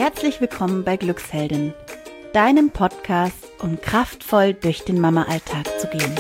Herzlich willkommen bei Glücksheldin, deinem Podcast, um kraftvoll durch den Mama-Alltag zu gehen.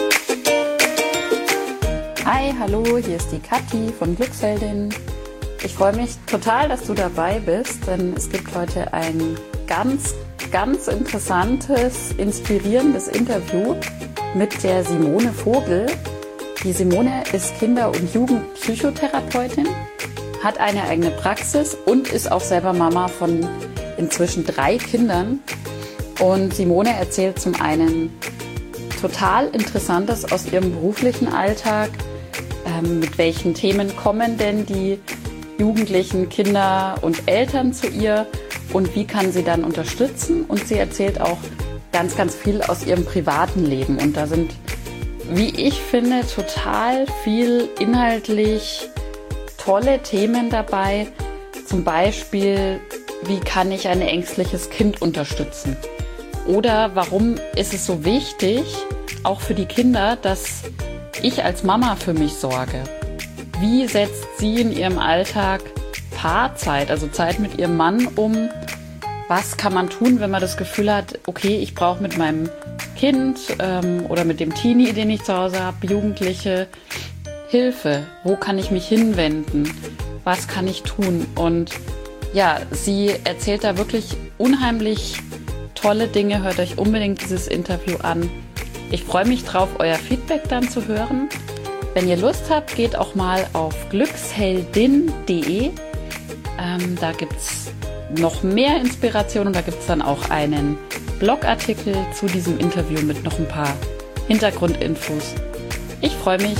Hi, hallo, hier ist die Kathi von Glücksheldin. Ich freue mich total, dass du dabei bist, denn es gibt heute ein ganz interessantes, inspirierendes Interview mit der Simone Vogel. Die Simone ist Kinder- und Jugendpsychotherapeutin, hat eine eigene Praxis und ist auch selber Mama von inzwischen 3 Kindern. Und Simone erzählt zum einen total Interessantes aus ihrem beruflichen Alltag. Mit welchen Themen kommen denn die Jugendlichen, Kinder und Eltern zu ihr und wie kann sie dann unterstützen? Und sie erzählt auch ganz viel aus ihrem privaten Leben. Und da sind, wie ich finde, total viel inhaltlich tolle Themen dabei. Zum Beispiel, wie kann ich ein ängstliches Kind unterstützen? Oder warum ist es so wichtig, auch für die Kinder, dass ich als Mama für mich sorge? Wie setzt sie in ihrem Alltag Paarzeit, also Zeit mit ihrem Mann um? Was kann man tun, wenn man das Gefühl hat, okay, ich brauche mit meinem Kind oder mit dem Teenie, den ich zu Hause habe, Jugendliche, Hilfe? Wo kann ich mich hinwenden? Was kann ich tun? Und ja, sie erzählt da wirklich unheimlich tolle Dinge. Hört euch unbedingt dieses Interview an. Ich freue mich drauf, euer Feedback dann zu hören. Wenn ihr Lust habt, geht auch mal auf glücksheldin.de. Da gibt es noch mehr Inspiration und da gibt es dann auch einen Blogartikel zu diesem Interview mit noch ein paar Hintergrundinfos. Ich freue mich.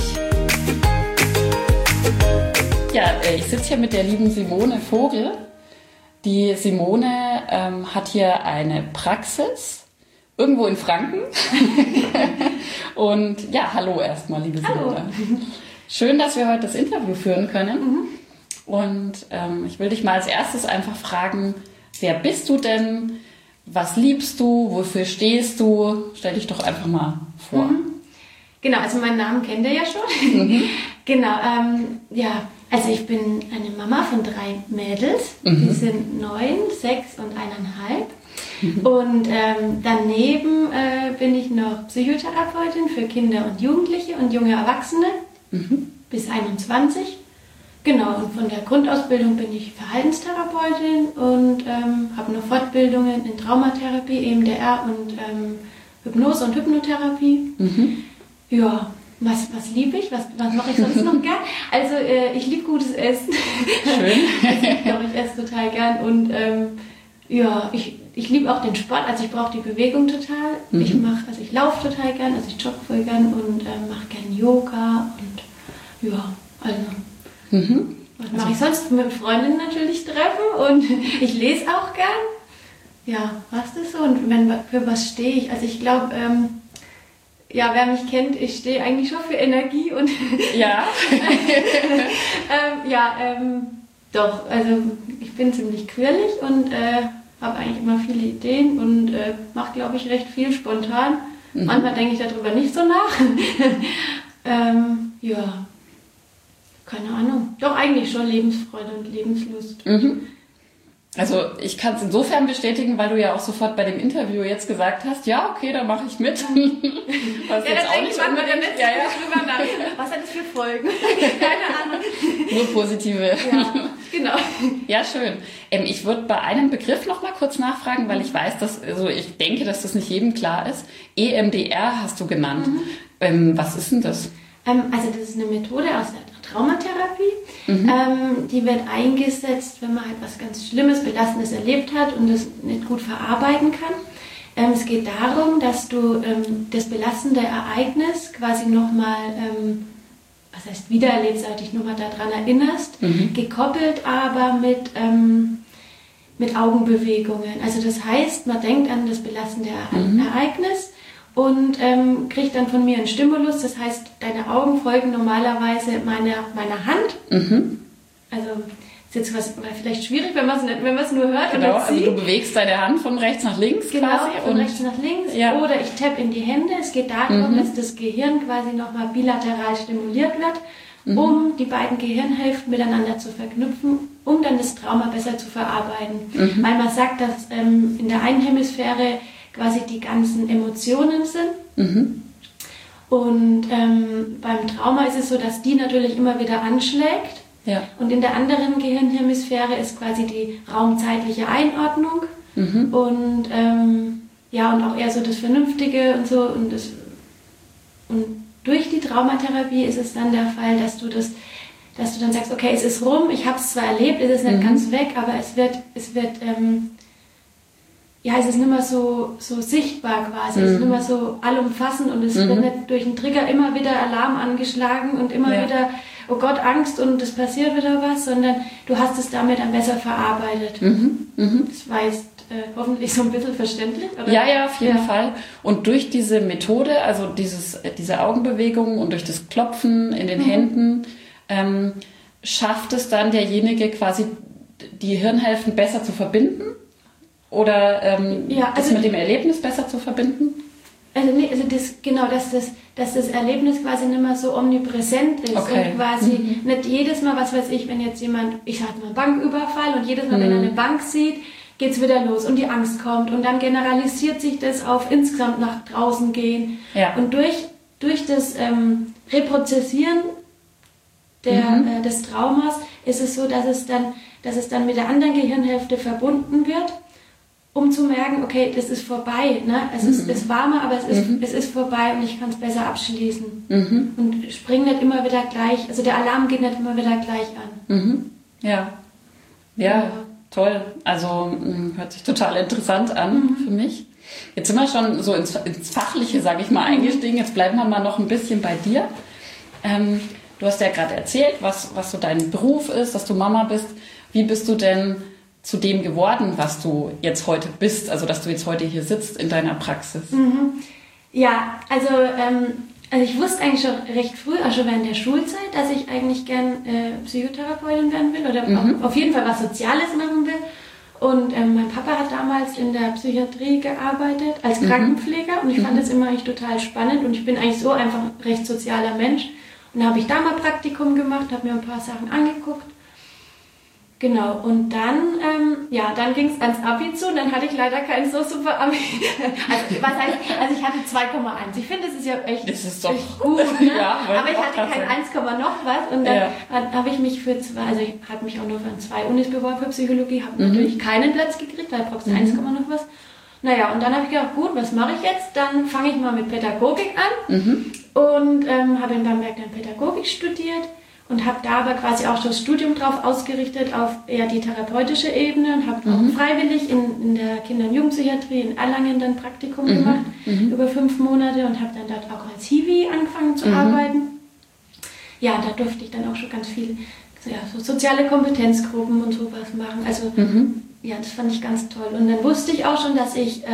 Ja, ich sitze hier mit der lieben Simone Vogel. Die Simone hat hier eine Praxis irgendwo in Franken. Und ja, hallo erstmal, liebe Simone. Schön, dass wir heute das Interview führen können. Und ich will dich mal als erstes einfach fragen, wer bist du denn? Was liebst du? Wofür stehst du? Stell dich doch einfach mal vor. Genau, also meinen Namen kennt ihr ja schon. Genau, ja, also ich bin eine Mama von 3 Mädels. Die sind 9, 6 und 1,5. Und daneben bin ich noch Psychotherapeutin für Kinder und Jugendliche und junge Erwachsene bis 21. Genau, und von der Grundausbildung bin ich Verhaltenstherapeutin und habe noch Fortbildungen in Traumatherapie, EMDR und Hypnose und Hypnotherapie. Ja, was liebe ich? Was mache ich sonst noch gern? Also ich liebe gutes Essen. Schön. Ich esse total gern und ja, ich liebe auch den Sport, also ich brauche die Bewegung total. Ich laufe total gern, also ich jogge voll gern und mache gern Yoga und ja, also was mache ich sonst? Mit Freundinnen natürlich treffen und ich lese auch gern. Ja, was ist so und für was stehe ich? Also ich glaube, ja, wer mich kennt, ich stehe eigentlich schon für Energie und ja, doch, also ich bin ziemlich quirlig und habe eigentlich immer viele Ideen und mache, glaube ich, recht viel spontan. Manchmal denke ich darüber nicht so nach. Ja, keine Ahnung. Doch eigentlich schon Lebensfreude und Lebenslust. Also ich kann es insofern bestätigen, weil du ja auch sofort bei dem Interview jetzt gesagt hast, ja, okay, da mache ich mit. Was jetzt auch nicht machen wir ja nicht drüber nach. Was hat das für Folgen? Keine Ahnung. Nur positive. Ja, genau. Ja, schön. Ich würde bei einem Begriff noch mal kurz nachfragen, weil ich weiß, ich denke, dass das nicht jedem klar ist. EMDR hast du genannt. Was ist denn das? Also das ist eine Methode aus der Traumatherapie. Die wird eingesetzt, wenn man halt was ganz Schlimmes, Belastendes erlebt hat und das nicht gut verarbeiten kann. Es geht darum, dass du das belastende Ereignis quasi nochmal, was heißt wiedererlebsartig, nochmal daran erinnerst, gekoppelt aber mit Augenbewegungen. Also das heißt, man denkt an das belastende Ereignis und kriegt dann von mir einen Stimulus. Das heißt, deine Augen folgen normalerweise meiner Hand. Also ist jetzt vielleicht schwierig, wenn man es nur hört. Genau, oder sieht. also du bewegst deine Hand von rechts nach links genau, quasi. Von rechts nach links. Ja. Oder ich tappe in die Hände. Es geht darum, dass das Gehirn quasi nochmal bilateral stimuliert wird um die beiden Gehirnhälften miteinander zu verknüpfen, um dann das Trauma besser zu verarbeiten. Weil man sagt, dass in der einen Hemisphäre quasi die ganzen Emotionen sind. Und beim Trauma ist es so, dass die natürlich immer wieder anschlägt. Ja. Und in der anderen Gehirnhemisphäre ist quasi die raumzeitliche Einordnung und und auch eher so das Vernünftige und so. Und durch die Traumatherapie ist es dann der Fall, dass du dann sagst, okay, es ist rum, ich habe es zwar erlebt, es ist nicht ganz weg, aber es ist nicht mehr so sichtbar quasi, es ist nicht mehr so allumfassend und es wird nicht durch einen Trigger immer wieder Alarm angeschlagen und immer wieder, oh Gott, Angst und es passiert wieder was, sondern du hast es damit dann besser verarbeitet. Das war jetzt hoffentlich so ein bisschen verständlich, oder? Ja, auf jeden Fall. Und durch diese Methode, also diese Augenbewegungen und durch das Klopfen in den Händen, schafft es dann derjenige quasi, die Hirnhälften besser zu verbinden? Oder das mit dem Erlebnis besser zu verbinden? Dass das Erlebnis quasi nicht mehr so omnipräsent ist und quasi nicht jedes Mal, was weiß ich, wenn jetzt jemand, ich sag mal Banküberfall und jedes Mal, wenn er eine Bank sieht, geht's wieder los und die Angst kommt und dann generalisiert sich das auf insgesamt nach draußen gehen. Ja. Und durch das Reprozessieren des Traumas ist es so, dass es dann mit der anderen Gehirnhälfte verbunden wird, um zu merken, okay, das ist vorbei. Ne? Es war mal, aber es ist vorbei und ich kann es besser abschließen. Und springt nicht immer wieder gleich, also der Alarm geht nicht immer wieder gleich an. Ja, toll. Also hört sich total interessant an für mich. Jetzt sind wir schon so ins Fachliche, sage ich mal, eingestiegen. Jetzt bleiben wir mal noch ein bisschen bei dir. Du hast ja gerade erzählt, was so dein Beruf ist, dass du Mama bist. Wie bist du denn zu dem geworden, was du jetzt heute bist, also dass du jetzt heute hier sitzt in deiner Praxis? Ja, also ich wusste eigentlich schon recht früh, auch schon während der Schulzeit, dass ich eigentlich gern Psychotherapeutin werden will oder auf jeden Fall was Soziales machen will. Und mein Papa hat damals in der Psychiatrie gearbeitet als Krankenpfleger und ich fand das immer eigentlich total spannend und ich bin eigentlich so einfach ein recht sozialer Mensch. Und da habe ich da mal Praktikum gemacht, habe mir ein paar Sachen angeguckt. Genau, und dann ging es ans Abi zu und dann hatte ich leider kein so super Abi. Also ich hatte 2,1. Ich finde, das ist ja echt, das ist echt gut. Ne? Ja, aber ich hatte kein 1, noch was und dann habe ich mich ich habe mich auch nur für 2 Unis beworben für Psychologie, habe natürlich keinen Platz gekriegt, weil ich brauchte 1, noch was. Naja, und dann habe ich gedacht, gut, was mache ich jetzt? Dann fange ich mal mit Pädagogik an und habe in Bamberg dann Pädagogik studiert. Und habe da aber quasi auch das Studium drauf ausgerichtet, auf eher die therapeutische Ebene und habe auch freiwillig in der Kinder- und Jugendpsychiatrie in Erlangen dann Praktikum gemacht, über 5 Monate und habe dann dort auch als Hiwi angefangen zu arbeiten. Ja, da durfte ich dann auch schon ganz viel so soziale Kompetenzgruppen und sowas machen. Also das fand ich ganz toll. Und dann wusste ich auch schon, dass ich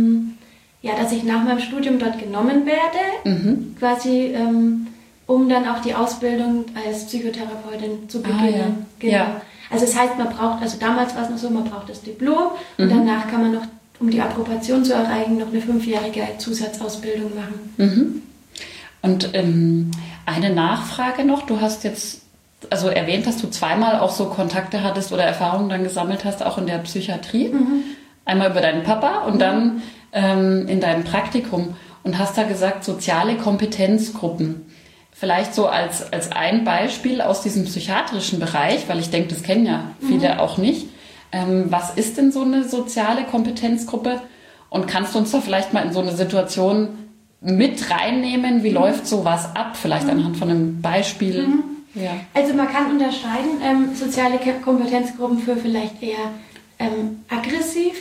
nach meinem Studium dort genommen werde, quasi um dann auch die Ausbildung als Psychotherapeutin zu beginnen. Genau. Ja. Also das heißt, damals war es noch so, man braucht das Diplom und danach kann man noch, um die Approbation zu erreichen, noch eine 5-jährige Zusatzausbildung machen. Und eine Nachfrage noch, du hast jetzt erwähnt, dass du 2-mal auch so Kontakte hattest oder Erfahrungen dann gesammelt hast, auch in der Psychiatrie. Einmal über deinen Papa und dann in deinem Praktikum und hast da gesagt, soziale Kompetenzgruppen. Vielleicht so als ein Beispiel aus diesem psychiatrischen Bereich, weil ich denke, das kennen ja viele auch nicht. Was ist denn so eine soziale Kompetenzgruppe? Und kannst du uns da vielleicht mal in so eine Situation mit reinnehmen? Wie läuft sowas ab? Vielleicht anhand von einem Beispiel. Ja. Also man kann unterscheiden soziale Kompetenzgruppen für vielleicht eher aggressive,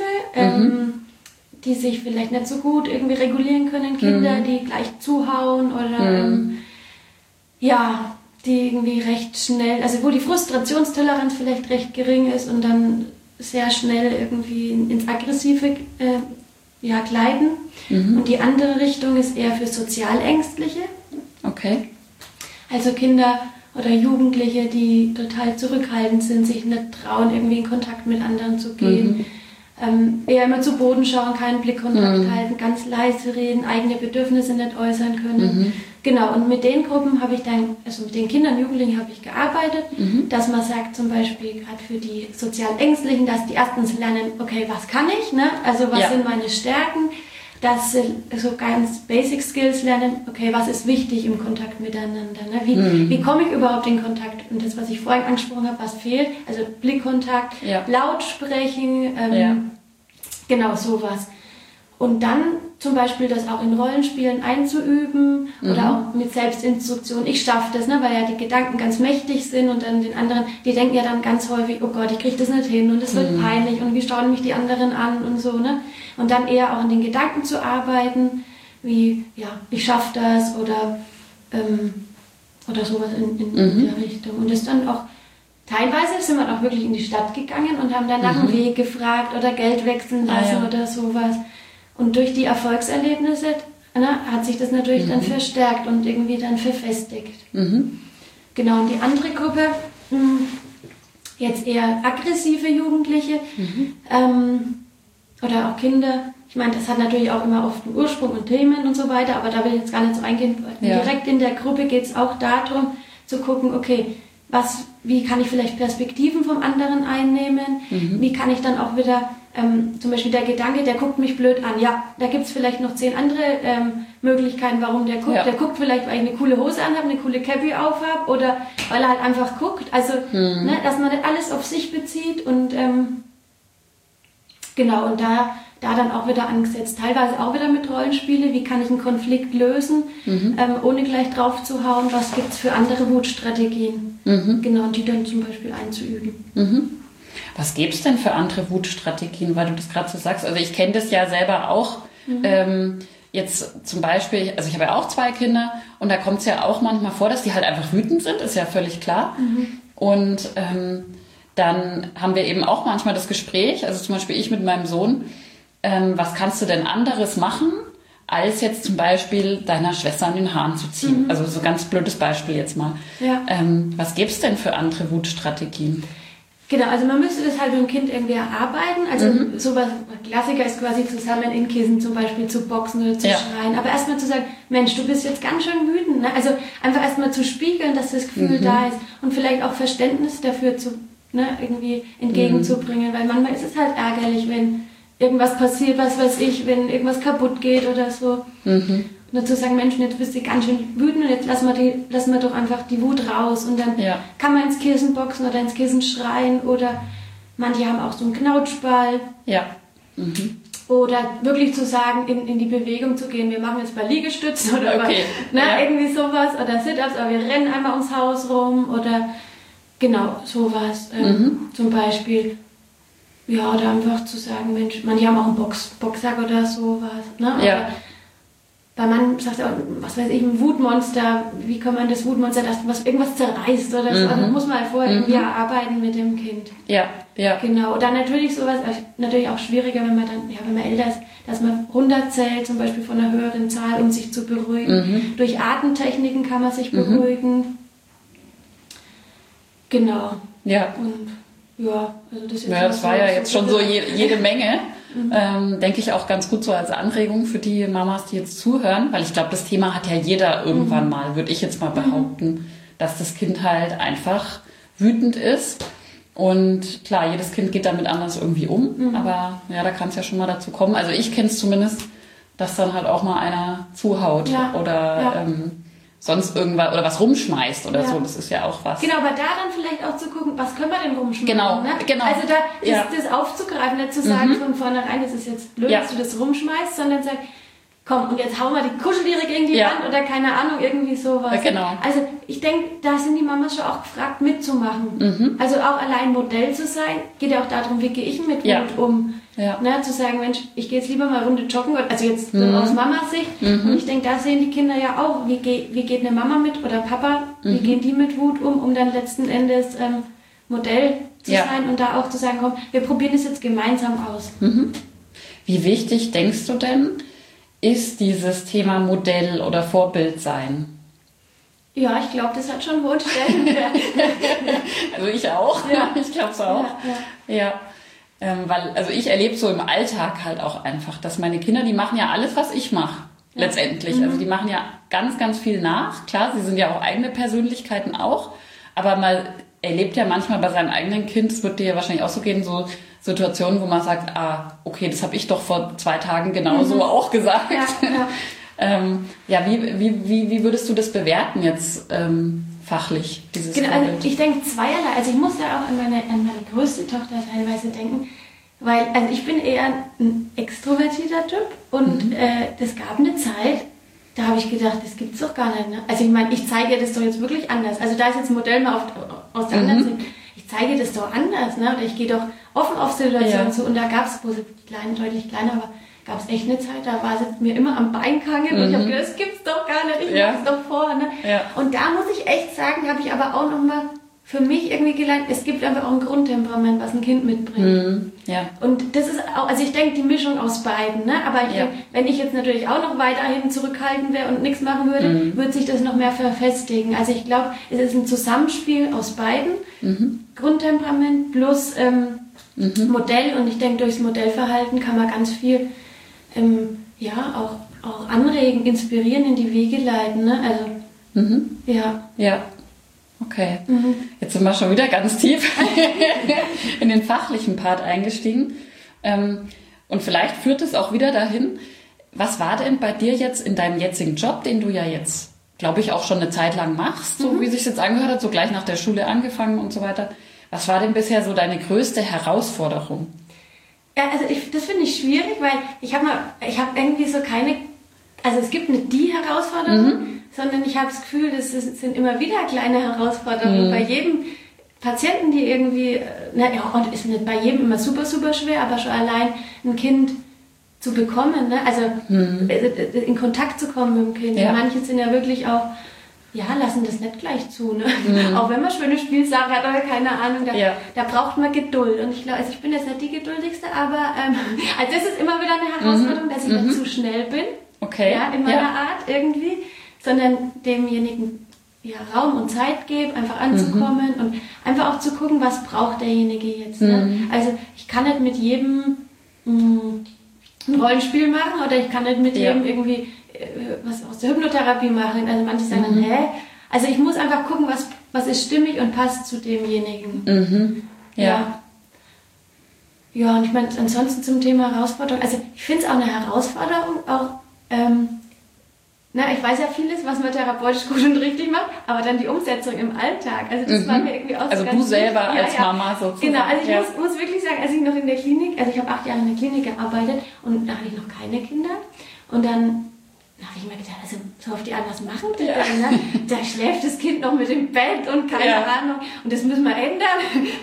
die sich vielleicht nicht so gut irgendwie regulieren können, Kinder, die gleich zuhauen oder die irgendwie recht schnell, also wo die Frustrationstoleranz vielleicht recht gering ist und dann sehr schnell irgendwie ins Aggressive gleiten. Und die andere Richtung ist eher für Sozialängstliche. Okay. Also Kinder oder Jugendliche, die total zurückhaltend sind, sich nicht trauen, irgendwie in Kontakt mit anderen zu gehen. Eher immer zu Boden schauen, keinen Blickkontakt halten, ganz leise reden, eigene Bedürfnisse nicht äußern können. Genau, und mit den Gruppen habe ich dann, also mit den Kindern und Jugendlichen habe ich gearbeitet, dass man sagt zum Beispiel gerade für die sozial Ängstlichen, dass die erstens lernen, okay, was kann ich, ne? Also was sind meine Stärken, dass sie so ganz Basic Skills lernen, okay, was ist wichtig im Kontakt miteinander, ne? Wie komme ich überhaupt in Kontakt? Und das, was ich vorhin angesprochen habe, was fehlt, also Blickkontakt, laut sprechen, genau sowas. Und dann zum Beispiel das auch in Rollenspielen einzuüben oder auch mit Selbstinstruktion. Ich schaffe das, ne, weil ja die Gedanken ganz mächtig sind und dann den anderen, die denken ja dann ganz häufig, oh Gott, ich kriege das nicht hin und es wird peinlich und wie schauen mich die anderen an und so, ne? Und dann eher auch an den Gedanken zu arbeiten, wie, ja, ich schaffe das oder sowas in der Richtung. Und das dann auch, teilweise sind wir auch wirklich in die Stadt gegangen und haben dann nach dem Weg gefragt oder Geld wechseln lassen oder sowas. Und durch die Erfolgserlebnisse hat sich das natürlich dann verstärkt und irgendwie dann verfestigt. Genau, und die andere Gruppe, jetzt eher aggressive Jugendliche oder auch Kinder. Ich meine, das hat natürlich auch immer oft einen Ursprung und Themen und so weiter, aber da will ich jetzt gar nicht so eingehen. Direkt in der Gruppe geht es auch darum, zu gucken, okay, wie kann ich vielleicht Perspektiven vom anderen einnehmen? Wie kann ich dann auch wieder, zum Beispiel der Gedanke, der guckt mich blöd an. Ja, da gibt es vielleicht noch 10 andere Möglichkeiten, warum der guckt. Der guckt vielleicht, weil ich eine coole Hose anhabe, eine coole Cappy aufhab oder weil er halt einfach guckt. Also, ne, dass man nicht alles auf sich bezieht und genau, und da dann auch wieder angesetzt. Teilweise auch wieder mit Rollenspiele. Wie kann ich einen Konflikt lösen, ohne gleich drauf zu hauen? Was gibt es für andere Wutstrategien? Genau, und die dann zum Beispiel einzuüben. Was gäbe es denn für andere Wutstrategien, weil du das gerade so sagst? Also ich kenne das ja selber auch. Jetzt zum Beispiel, also ich habe ja auch 2 Kinder und da kommt es ja auch manchmal vor, dass die halt einfach wütend sind, ist ja völlig klar. Und dann haben wir eben auch manchmal das Gespräch, also zum Beispiel ich mit meinem Sohn, was kannst du denn anderes machen, als jetzt zum Beispiel deiner Schwester an den Haaren zu ziehen? Also so ganz blödes Beispiel jetzt mal. Ja. Was gäbe es denn für andere Wutstrategien? Genau, also man müsste das halt mit dem Kind irgendwie erarbeiten. Also sowas, Klassiker ist quasi zusammen in Kissen zum Beispiel zu boxen oder zu schreien. Aber erstmal zu sagen, Mensch, du bist jetzt ganz schön wütend. Ne? Also einfach erstmal zu spiegeln, dass das Gefühl da ist und vielleicht auch Verständnis dafür irgendwie entgegenzubringen. Weil manchmal ist es halt ärgerlich, wenn irgendwas passiert, was weiß ich, wenn irgendwas kaputt geht oder so. Und dazu sagen, Mensch, jetzt bist du ganz schön wütend und jetzt lassen wir doch einfach die Wut raus. Und dann kann man ins Kissen boxen oder ins Kissen schreien oder manche haben auch so einen Knautschball. Ja. Oder wirklich zu sagen, in die Bewegung zu gehen, wir machen jetzt mal Liegestützen oder irgendwie sowas oder Sit-Ups, aber wir rennen einmal ums Haus rum oder genau sowas zum Beispiel. Ja, oder einfach zu sagen, Mensch, manche haben auch einen Boxsack oder sowas. Ne? Ja. Weil man sagt ja, was weiß ich, ein Wutmonster, wie kann man das Wutmonster, das irgendwas zerreißt oder so. Also muss man halt vorher irgendwie erarbeiten mit dem Kind. Ja, ja. Genau. Und dann natürlich sowas, natürlich auch schwieriger, wenn man älter ist, dass man runterzählt, zum Beispiel von einer höheren Zahl, um sich zu beruhigen. Durch Atemtechniken kann man sich beruhigen. Genau. Ja. Und ja, also das war ja jetzt schon so jede Menge. Denke ich auch ganz gut so als Anregung für die Mamas, die jetzt zuhören, weil ich glaube, das Thema hat ja jeder irgendwann mal, würde ich jetzt mal behaupten, dass das Kind halt einfach wütend ist. Und klar, jedes Kind geht damit anders irgendwie um, aber ja, da kann es ja schon mal dazu kommen. Also ich kenne es zumindest, dass dann halt auch mal einer zuhaut oder sonst irgendwas oder was rumschmeißt oder so, das ist ja auch was. Genau, aber da dann vielleicht auch zu gucken, was können wir denn rumschmeißen? Genau, ne? Genau. Also da das aufzugreifen, nicht zu sagen von vornherein, das ist jetzt blöd, dass du das rumschmeißt, sondern sagen, komm, und jetzt hauen wir die Kuscheltiere gegen die Wand oder keine Ahnung, irgendwie sowas. Ja, genau. Also ich denke, da sind die Mamas schon auch gefragt, mitzumachen. Also auch allein Modell zu sein, geht ja auch darum, wie gehe ich mit Wut um. Ja. Ne, zu sagen, Mensch, ich gehe jetzt lieber mal eine Runde joggen, also jetzt aus Mamas Sicht. Und ich denke, da sehen die Kinder ja auch, wie geht eine Mama mit oder Papa, wie gehen die mit Wut um dann letzten Endes Modell zu sein und da auch zu sagen, komm, wir probieren es jetzt gemeinsam aus. Wie wichtig denkst du denn, ist dieses Thema Modell oder Vorbild sein? Ja, ich glaube, das hat schon hohe Stellenwert. Also ich auch. Ja. Ich glaube es auch. Ja. Weil, also ich erlebe so im Alltag halt auch einfach, dass meine Kinder, die machen ja alles, was ich mache. letztendlich. Also die machen ja ganz, ganz viel nach. Klar, sie sind ja auch eigene Persönlichkeiten auch, aber man erlebt ja manchmal bei seinem eigenen Kind, es wird dir ja wahrscheinlich auch so gehen, so Situationen, wo man sagt, okay, das habe ich doch vor 2 Tagen genauso auch gesagt. Wie würdest du das bewerten jetzt fachlich, dieses Genau, Vorbild? also ich denke zweierlei. Also ich musste auch an meine größte Tochter teilweise denken, weil also ich bin eher ein extrovertierter Typ und das gab eine Zeit, da habe ich gedacht, das gibt's doch gar nicht. Ne? Also ich meine, ich zeige das doch jetzt wirklich anders. Also da ist jetzt ein Modell mal aus der anderen Sicht. Ich zeige das doch anders. Ne? Oder ich gehe doch offen auf Situationen zu. Und da gab es, wo sie deutlich kleiner war, gab es echt eine Zeit, da war sie mir immer am Bein gehangen und ich habe gedacht, das gibt's doch gar nicht, ich mach's doch vor. Ne? Ja. Und da muss ich echt sagen, habe ich aber auch nochmal für mich irgendwie gelernt, es gibt einfach auch ein Grundtemperament, was ein Kind mitbringt. Ja. Und das ist auch, also ich denke, die Mischung aus beiden, ne? Aber ich denke, wenn ich jetzt natürlich auch noch weiterhin zurückhaltend wäre und nichts machen würde, würde sich das noch mehr verfestigen. Also ich glaube, es ist ein Zusammenspiel aus beiden, Grundtemperament plus Modell, und ich denke, durchs Modellverhalten kann man ganz viel auch anregen, inspirieren, in die Wege leiten, ne? Also, Ja. Okay, jetzt sind wir schon wieder ganz tief in den fachlichen Part eingestiegen. Und vielleicht führt es auch wieder dahin, was war denn bei dir jetzt in deinem jetzigen Job, den du ja jetzt, glaube ich, auch schon eine Zeit lang machst, so wie sich jetzt angehört hat, so gleich nach der Schule angefangen und so weiter. Was war denn bisher so deine größte Herausforderung? Ja, also das finde ich schwierig, weil ich habe irgendwie so keine, also es gibt nicht die Herausforderung, sondern ich habe das Gefühl, das sind immer wieder kleine Herausforderungen. Bei jedem Patienten, die irgendwie, und ist nicht bei jedem immer super, super schwer, aber schon allein ein Kind zu bekommen, ne? Also in Kontakt zu kommen mit dem Kind. Ja. Manche sind ja wirklich auch, lassen das nicht gleich zu, ne? Auch wenn man schöne Spielsachen hat oder keine Ahnung, da braucht man Geduld. Und ich glaube, also ich bin jetzt nicht die Geduldigste, aber also das ist immer wieder eine Herausforderung, dass ich nicht zu schnell bin. Okay. Ja, in meiner Art irgendwie, sondern demjenigen Raum und Zeit gebe, einfach anzukommen und einfach auch zu gucken, was braucht derjenige jetzt. Ne? Also ich kann nicht mit jedem ein Rollenspiel machen oder ich kann nicht mit jedem irgendwie was aus der Hypnotherapie machen. Also manche sagen dann, Also ich muss einfach gucken, was ist stimmig und passt zu demjenigen. Ja, und ich meine, ansonsten zum Thema Herausforderung, also ich finde es auch eine Herausforderung, auch ich weiß ja vieles, was man therapeutisch gut und richtig macht, aber dann die Umsetzung im Alltag, also das war mir irgendwie auch so ganz du selber als Mama sozusagen. Genau, also ich muss wirklich sagen, als ich noch in der Klinik, also ich habe 8 Jahre in der Klinik gearbeitet und da hatte ich noch keine Kinder und dann habe ich mir gedacht, also so auf die Art, was machen die denn? Ne? Da schläft das Kind noch mit im Bett und keine Ahnung und das müssen wir ändern.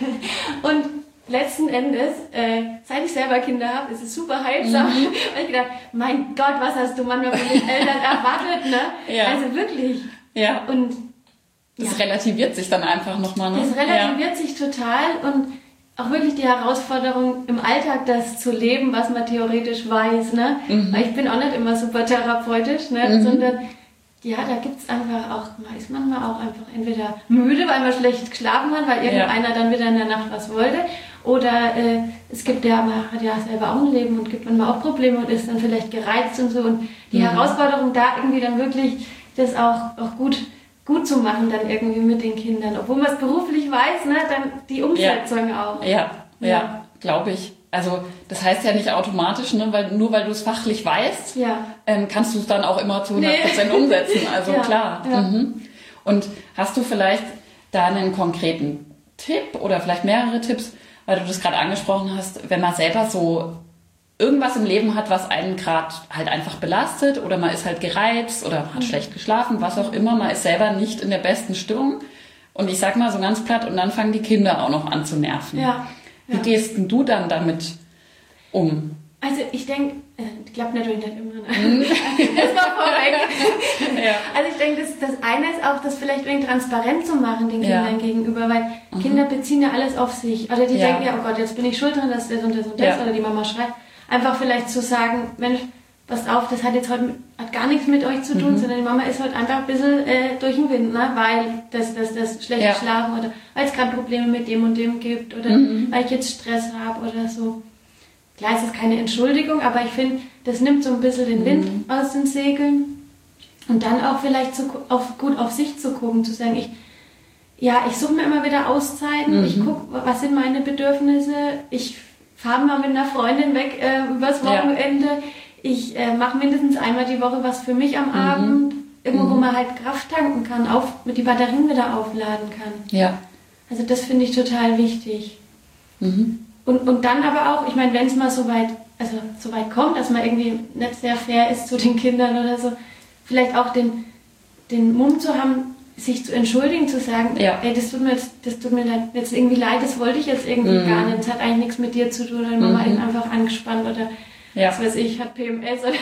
Und letzten Endes, seit ich selber Kinder habe, ist es super heilsam. Und ich gedacht, mein Gott, was hast du manchmal von den Eltern erwartet, ne? Ja. Also wirklich. Ja. Und das relativiert sich dann einfach nochmal, ne? Das relativiert sich total und auch wirklich die Herausforderung im Alltag, das zu leben, was man theoretisch weiß, ne? Weil ich bin auch nicht immer super therapeutisch, ne? Sondern da gibt's einfach auch, man ist manchmal auch einfach entweder müde, weil man schlecht geschlafen hat, weil irgendeiner dann wieder in der Nacht was wollte. Oder es gibt man hat ja selber auch ein Leben und gibt manchmal auch Probleme und ist dann vielleicht gereizt und so. Und die Herausforderung da irgendwie dann wirklich das auch gut zu machen dann irgendwie mit den Kindern. Obwohl man es beruflich weiß, ne, dann die Umsetzung auch. Ja, glaube ich. Also das heißt ja nicht automatisch, ne, weil du es fachlich weißt, kannst du es dann auch immer zu 100% umsetzen. Also klar. Ja. Und hast du vielleicht da einen konkreten Tipp oder vielleicht mehrere Tipps, weil du das gerade angesprochen hast, wenn man selber so irgendwas im Leben hat, was einen gerade halt einfach belastet oder man ist halt gereizt oder hat schlecht geschlafen, was auch immer, man ist selber nicht in der besten Stimmung und ich sag mal so ganz platt und dann fangen die Kinder auch noch an zu nerven. Ja. Wie gehst denn du dann damit um? Also ich denke, klappt natürlich nicht immer. Ne? Das war vorweg. Also ich denke, das eine ist auch, das vielleicht irgendwie transparent zu machen den Kindern gegenüber, weil Kinder beziehen ja alles auf sich. Oder die denken oh Gott, jetzt bin ich schuld dran, dass das und das und das, oder die Mama schreit. Einfach vielleicht zu sagen, Mensch, passt auf, das hat jetzt heute gar nichts mit euch zu tun, sondern die Mama ist heute einfach ein bisschen durch den Wind, ne? Weil das schlecht geschlafen oder weil es gerade Probleme mit dem und dem gibt oder weil ich jetzt Stress habe oder so. klar, es ist keine Entschuldigung, aber ich finde, das nimmt so ein bisschen den Wind aus den Segeln. Und dann auch vielleicht gut auf sich zu gucken, zu sagen, ich suche mir immer wieder Auszeiten, ich gucke, was sind meine Bedürfnisse, ich fahre mal mit einer Freundin weg übers Wochenende, ich mache mindestens einmal die Woche was für mich am Abend, irgendwo, wo man halt Kraft tanken kann, mit die Batterien wieder aufladen kann. Ja. Also das finde ich total wichtig. Und dann aber auch, ich meine, wenn es mal so weit kommt, dass man irgendwie nicht sehr fair ist zu den Kindern oder so, vielleicht auch den Mumm zu haben, sich zu entschuldigen, zu sagen, ey, das tut mir jetzt irgendwie leid, das wollte ich jetzt irgendwie gar nicht, das hat eigentlich nichts mit dir zu tun, oder Mama ist einfach angespannt oder was weiß ich, hat PMS oder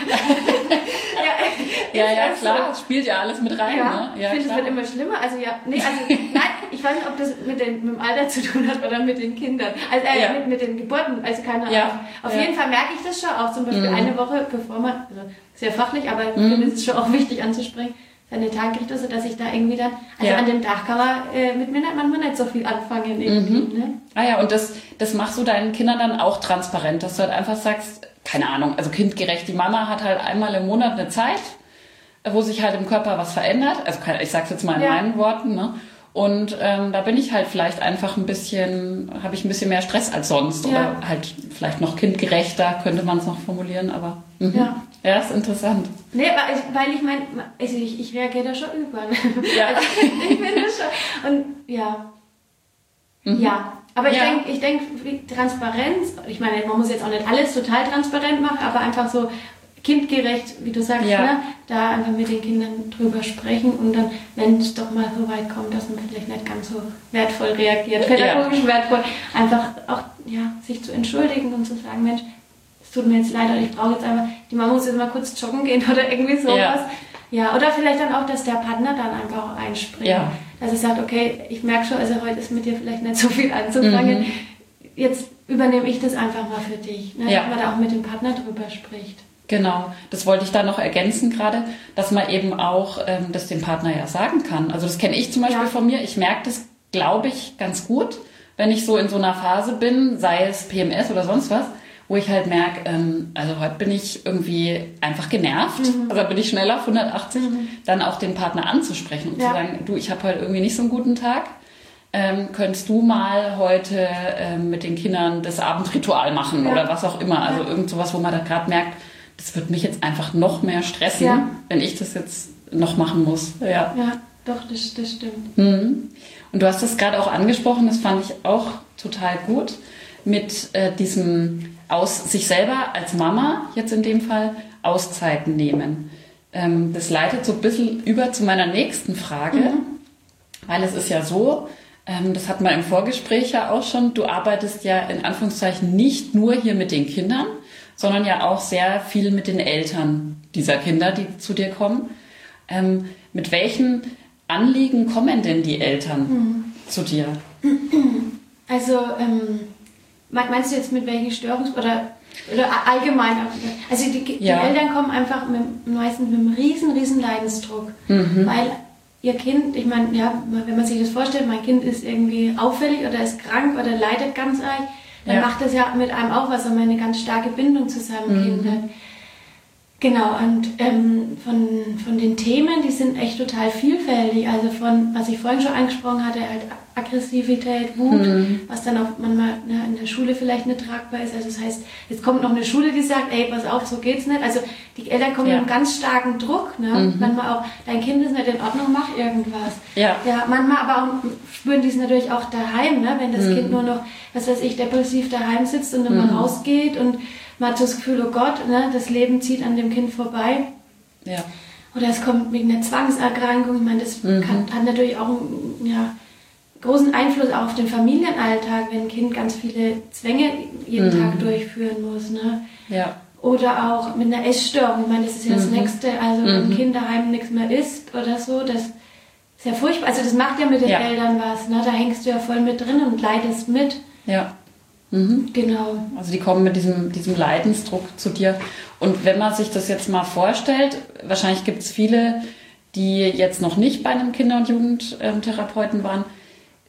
klar, das spielt ja alles mit rein. Ja, ne? Ich finde, es wird immer schlimmer. Nein, ich weiß nicht, ob das mit dem Alter zu tun hat oder mit den Kindern, also mit den Geburten, also keine Ahnung. Auf jeden Fall merke ich das schon auch, zum Beispiel eine Woche, bevor man, also sehr fachlich, aber für mich ist es schon auch wichtig anzusprechen, seine Tagrichtung, dass ich da irgendwie dann, an dem Tag kann man mit mir manchmal nicht so viel anfangen irgendwie. Ne? Ah ja, und das machst du deinen Kindern dann auch transparent, dass du halt einfach sagst, keine Ahnung, also kindgerecht, die Mama hat halt einmal im Monat eine Zeit, wo sich halt im Körper was verändert, also ich sag's jetzt mal in meinen Worten, ne? Und da bin ich halt vielleicht einfach habe ich ein bisschen mehr Stress als sonst oder halt vielleicht noch kindgerechter, könnte man es noch formulieren, aber ja, ist interessant. Nee, weil ich meine, ich reagiere da schon über. Ja. Also, ich finde schon. Und aber ich denke, Transparenz, ich meine, man muss jetzt auch nicht alles total transparent machen, aber einfach so kindgerecht, wie du sagst, ne, da einfach mit den Kindern drüber sprechen und dann, wenn es doch mal so weit kommt, dass man vielleicht nicht ganz so wertvoll reagiert, pädagogisch wertvoll, einfach auch sich zu entschuldigen und zu sagen, Mensch, es tut mir jetzt leid, oder ich brauche jetzt einfach, die Mama muss jetzt mal kurz joggen gehen oder irgendwie sowas. Ja, oder vielleicht dann auch, dass der Partner dann einfach auch einspringt. Ja. Dass er sagt, okay, ich merke schon, also heute ist mit dir vielleicht nicht so viel anzufangen. Jetzt übernehme ich das einfach mal für dich. Ne? Dass man da auch mit dem Partner drüber spricht. Genau, das wollte ich da noch ergänzen gerade, dass man eben auch das dem Partner ja sagen kann. Also das kenne ich zum Beispiel von mir. Ich merke das, glaube ich, ganz gut, wenn ich so in so einer Phase bin, sei es PMS oder sonst was, wo ich halt merke, also heute bin ich irgendwie einfach genervt, also bin ich schneller auf 180, dann auch den Partner anzusprechen und zu sagen, du, ich habe heute irgendwie nicht so einen guten Tag, könntest du mal heute mit den Kindern das Abendritual machen oder was auch immer, also irgend sowas, wo man da gerade merkt, das wird mich jetzt einfach noch mehr stressen, wenn ich das jetzt noch machen muss. Ja, doch, das stimmt. Und du hast das gerade auch angesprochen, das fand ich auch total gut, mit diesem sich selber als Mama, jetzt in dem Fall, Auszeiten nehmen. Das leitet so ein bisschen über zu meiner nächsten Frage, weil es ist ja so, das hat man im Vorgespräch ja auch schon, du arbeitest ja in Anführungszeichen nicht nur hier mit den Kindern, sondern ja auch sehr viel mit den Eltern dieser Kinder, die zu dir kommen. Mit welchen Anliegen kommen denn die Eltern zu dir? Also, meinst du jetzt mit welchen oder allgemein? Also die Eltern kommen einfach meistens mit einem riesen Leidensdruck, weil ihr Kind, ich meine, wenn man sich das vorstellt, mein Kind ist irgendwie auffällig oder ist krank oder leidet ganz arg, dann macht das ja mit einem auch was, wenn man eine ganz starke Bindung zu seinem Kind hat. Genau, und von den Themen, die sind echt total vielfältig. Also von, was ich vorhin schon angesprochen hatte, halt Aggressivität, Wut, was dann auch manchmal in der Schule vielleicht nicht tragbar ist. Also das heißt, jetzt kommt noch eine Schule, die sagt, ey, pass auf, so geht's nicht. Also die Eltern kommen mit einem ganz starken Druck. Ne? Manchmal auch, dein Kind ist nicht in Ordnung, mach irgendwas. Ja, manchmal aber auch spüren die es natürlich auch daheim, ne? Wenn das Kind nur noch, was weiß ich, depressiv daheim sitzt und dann mal rausgeht und man hat so das Gefühl, oh Gott, ne, das Leben zieht an dem Kind vorbei. Ja. Oder es kommt wegen einer Zwangserkrankung. Ich meine, das hat natürlich auch einen großen Einfluss auf den Familienalltag, wenn ein Kind ganz viele Zwänge jeden Tag durchführen muss. Ne? Ja. Oder auch mit einer Essstörung. Ich meine, das ist ja das Nächste. Also wenn ein Kind daheim nichts mehr isst oder so, das ist ja furchtbar. Also das macht ja mit den Eltern was. Ne? Da hängst du ja voll mit drin und leidest mit. Ja. Genau. Also die kommen mit diesem Leidensdruck zu dir. Und wenn man sich das jetzt mal vorstellt, wahrscheinlich gibt es viele, die jetzt noch nicht bei einem Kinder- und Jugendtherapeuten waren.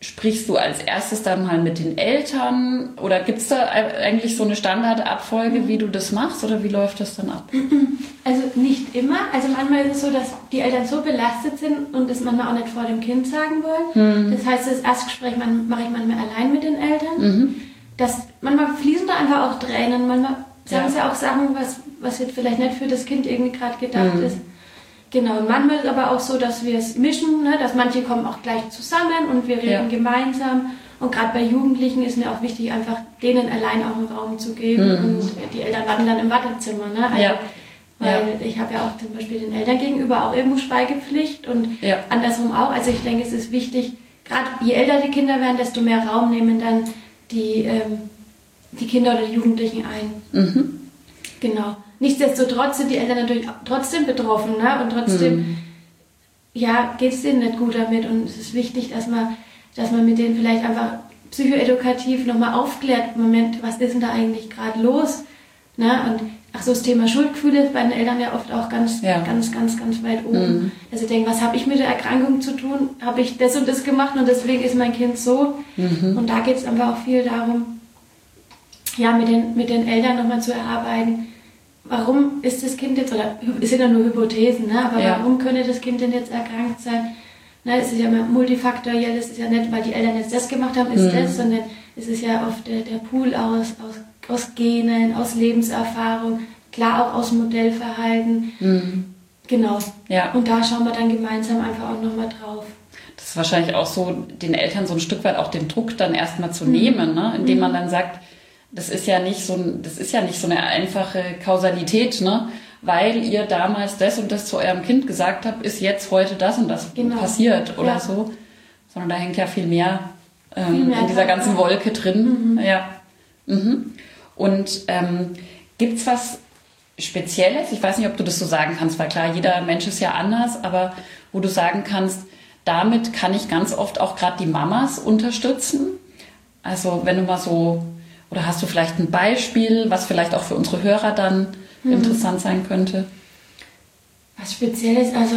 sprichst du als erstes dann mal mit den Eltern oder gibt es da eigentlich so eine Standardabfolge, wie du das machst oder wie läuft das dann ab? Also nicht immer. Also manchmal ist es so, dass die Eltern so belastet sind und das manchmal auch nicht vor dem Kind sagen wollen. Das heißt, das Erstgespräch mache ich manchmal allein mit den Eltern. Manchmal fließen da einfach auch Tränen, manchmal sagen sie auch Sachen, was jetzt vielleicht nicht für das Kind irgendwie gerade gedacht ist. Genau, und manchmal ist aber auch so, dass wir es mischen, ne? Dass manche kommen auch gleich zusammen und wir reden gemeinsam. Und gerade bei Jugendlichen ist mir auch wichtig, einfach denen allein auch einen Raum zu geben. Und die Eltern warten dann im Wartezimmer. Ne? Also, weil ich habe ja auch zum Beispiel den Eltern gegenüber auch irgendwo Schweigepflicht und andersrum auch. Also ich denke, es ist wichtig, gerade je älter die Kinder werden, desto mehr Raum nehmen dann die Kinder oder die Jugendlichen ein. Genau. Nichtsdestotrotz sind die Eltern natürlich trotzdem betroffen, ne? Und trotzdem geht es denen nicht gut damit. Und es ist wichtig, dass man mit denen vielleicht einfach psychoedukativ nochmal aufklärt, Moment, was ist denn da eigentlich gerade los? Ne? Und das Thema Schuldgefühle ist bei den Eltern ja oft auch ganz weit oben. Also denken, was habe ich mit der Erkrankung zu tun? Habe ich das und das gemacht und deswegen ist mein Kind so? Und da geht es einfach auch viel darum, mit den Eltern nochmal zu erarbeiten, warum ist das Kind jetzt, oder es sind ja nur Hypothesen, ne? Aber warum könnte das Kind denn jetzt erkrankt sein? Ne, es ist ja multifaktoriell, es ist ja nicht, weil die Eltern jetzt das gemacht haben, sondern es ist ja oft der Pool aus Genen, aus Lebenserfahrung, klar auch aus Modellverhalten. Genau. Ja. Und da schauen wir dann gemeinsam einfach auch nochmal drauf. Das ist wahrscheinlich auch so, den Eltern so ein Stück weit auch den Druck dann erstmal zu nehmen, ne? Indem man dann sagt, das ist ja nicht so eine einfache Kausalität, ne? Weil ihr damals das und das zu eurem Kind gesagt habt, ist jetzt heute das und das passiert oder so. Sondern da hängt ja viel mehr in dieser ganzen Wolke drin. Und gibt's was Spezielles? Ich weiß nicht, ob du das so sagen kannst, weil klar, jeder Mensch ist ja anders, aber wo du sagen kannst, damit kann ich ganz oft auch gerade die Mamas unterstützen. Also wenn du mal so, oder hast du vielleicht ein Beispiel, was vielleicht auch für unsere Hörer dann interessant sein könnte? Was Spezielles, also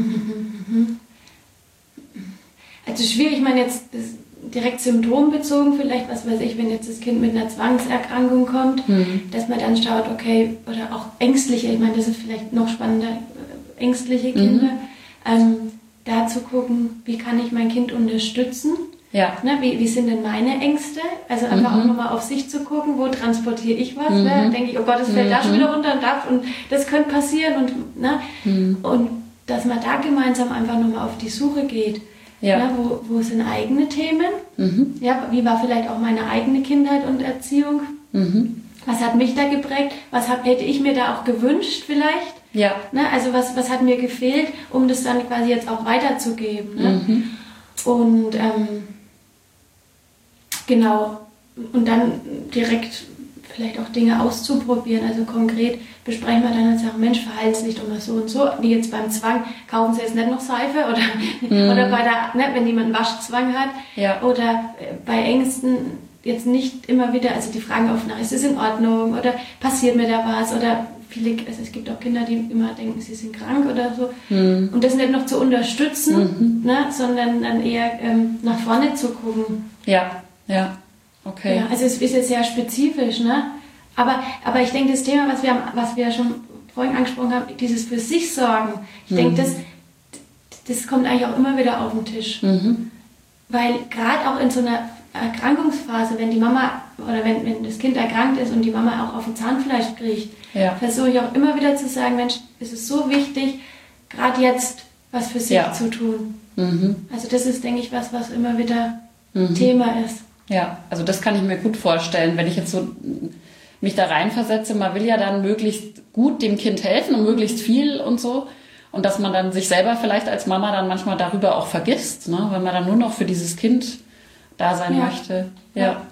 schwierig, ich meine jetzt direkt symptombezogen vielleicht, was weiß ich, wenn jetzt das Kind mit einer Zwangserkrankung kommt, dass man dann schaut, okay, oder auch ängstliche, ich meine, das ist vielleicht noch spannender, ängstliche Kinder, da zu gucken, wie kann ich mein Kind unterstützen? Ja. Ne, wie sind denn meine Ängste? Also einfach auch nochmal auf sich zu gucken, wo transportiere ich was? Ne? Dann denke ich, oh Gott, das fällt da schon wieder runter und das könnte passieren. Und dass man da gemeinsam einfach nochmal auf die Suche geht. Ja. Ne, wo sind eigene Themen? Ja, wie war vielleicht auch meine eigene Kindheit und Erziehung? Was hat mich da geprägt? Hätte ich mir da auch gewünscht vielleicht? Ja. Ne, also was hat mir gefehlt, um das dann quasi jetzt auch weiterzugeben? Ne? Und genau, und dann direkt vielleicht auch Dinge auszuprobieren. Also konkret besprechen wir dann und sagen, Mensch, verhaltenslich doch mal so und so. Wie jetzt beim Zwang, kaufen Sie jetzt nicht noch Seife oder bei wenn jemand einen Waschzwang hat. Ja. Oder bei Ängsten jetzt nicht immer wieder, also die fragen oft nach, ist es in Ordnung oder passiert mir da was? Oder es gibt auch Kinder, die immer denken, sie sind krank oder so. Und das nicht noch zu unterstützen, sondern dann eher nach vorne zu gucken. Ja, okay. Ja, also es ist jetzt sehr spezifisch, ne? Aber ich denke, das Thema, was wir schon vorhin angesprochen haben, dieses für sich sorgen, ich denke, das kommt eigentlich auch immer wieder auf den Tisch. Weil gerade auch in so einer Erkrankungsphase, wenn die Mama oder wenn das Kind erkrankt ist und die Mama auch auf dem Zahnfleisch kriegt, versuche ich auch immer wieder zu sagen, Mensch, es ist so wichtig, gerade jetzt was für sich zu tun. Also das ist, denke ich, was immer wieder Thema ist. Ja, also das kann ich mir gut vorstellen, wenn ich jetzt so mich da reinversetze, man will ja dann möglichst gut dem Kind helfen und möglichst viel und so. Und dass man dann sich selber vielleicht als Mama dann manchmal darüber auch vergisst, ne? Weil man dann nur noch für dieses Kind da sein möchte. Ja.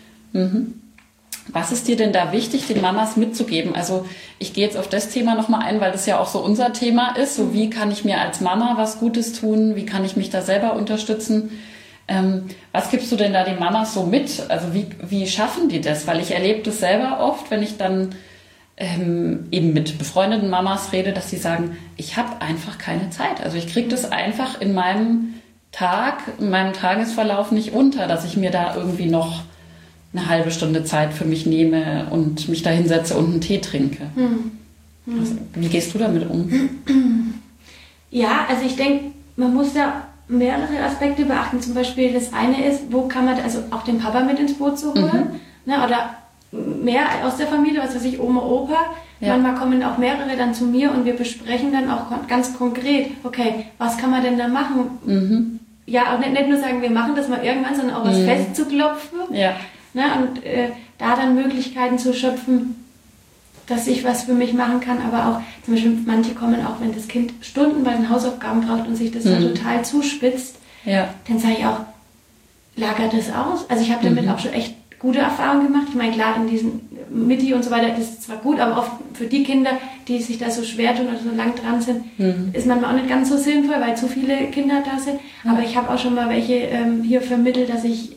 Was ist dir denn da wichtig, den Mamas mitzugeben? Also ich gehe jetzt auf das Thema nochmal ein, weil das ja auch so unser Thema ist. So wie kann ich mir als Mama was Gutes tun? Wie kann ich mich da selber unterstützen? Was gibst du denn da den Mamas so mit? Also wie schaffen die das? Weil ich erlebe das selber oft, wenn ich dann eben mit befreundeten Mamas rede, dass sie sagen, ich habe einfach keine Zeit. Also ich kriege das einfach in meinem Tag, in meinem Tagesverlauf nicht unter, dass ich mir da irgendwie noch eine halbe Stunde Zeit für mich nehme und mich da hinsetze und einen Tee trinke. Also, wie gehst du damit um? Ja, also ich denke, man muss da mehrere Aspekte beachten. Zum Beispiel das eine ist, wo kann man also auch den Papa mit ins Boot zu holen, ne, oder mehr aus der Familie, was weiß ich, Oma, Opa. Ja. Manchmal kommen auch mehrere dann zu mir und wir besprechen dann auch ganz konkret, okay, was kann man denn da machen? Ja, auch nicht nur sagen, wir machen das mal irgendwann, sondern auch was festzuklopfen. Ja. Ne, und da dann Möglichkeiten zu schöpfen, dass ich was für mich machen kann, aber auch zum Beispiel manche kommen auch, wenn das Kind Stunden bei den Hausaufgaben braucht und sich das dann total zuspitzt, dann sage ich auch, lagert das aus. Also ich habe damit auch schon echt gute Erfahrungen gemacht. Ich meine, klar, in diesen Mitti und so weiter, das ist zwar gut, aber oft für die Kinder, die sich da so schwer tun oder so lang dran sind, ist manchmal auch nicht ganz so sinnvoll, weil zu viele Kinder da sind. Aber ich habe auch schon mal welche hier vermittelt, dass ich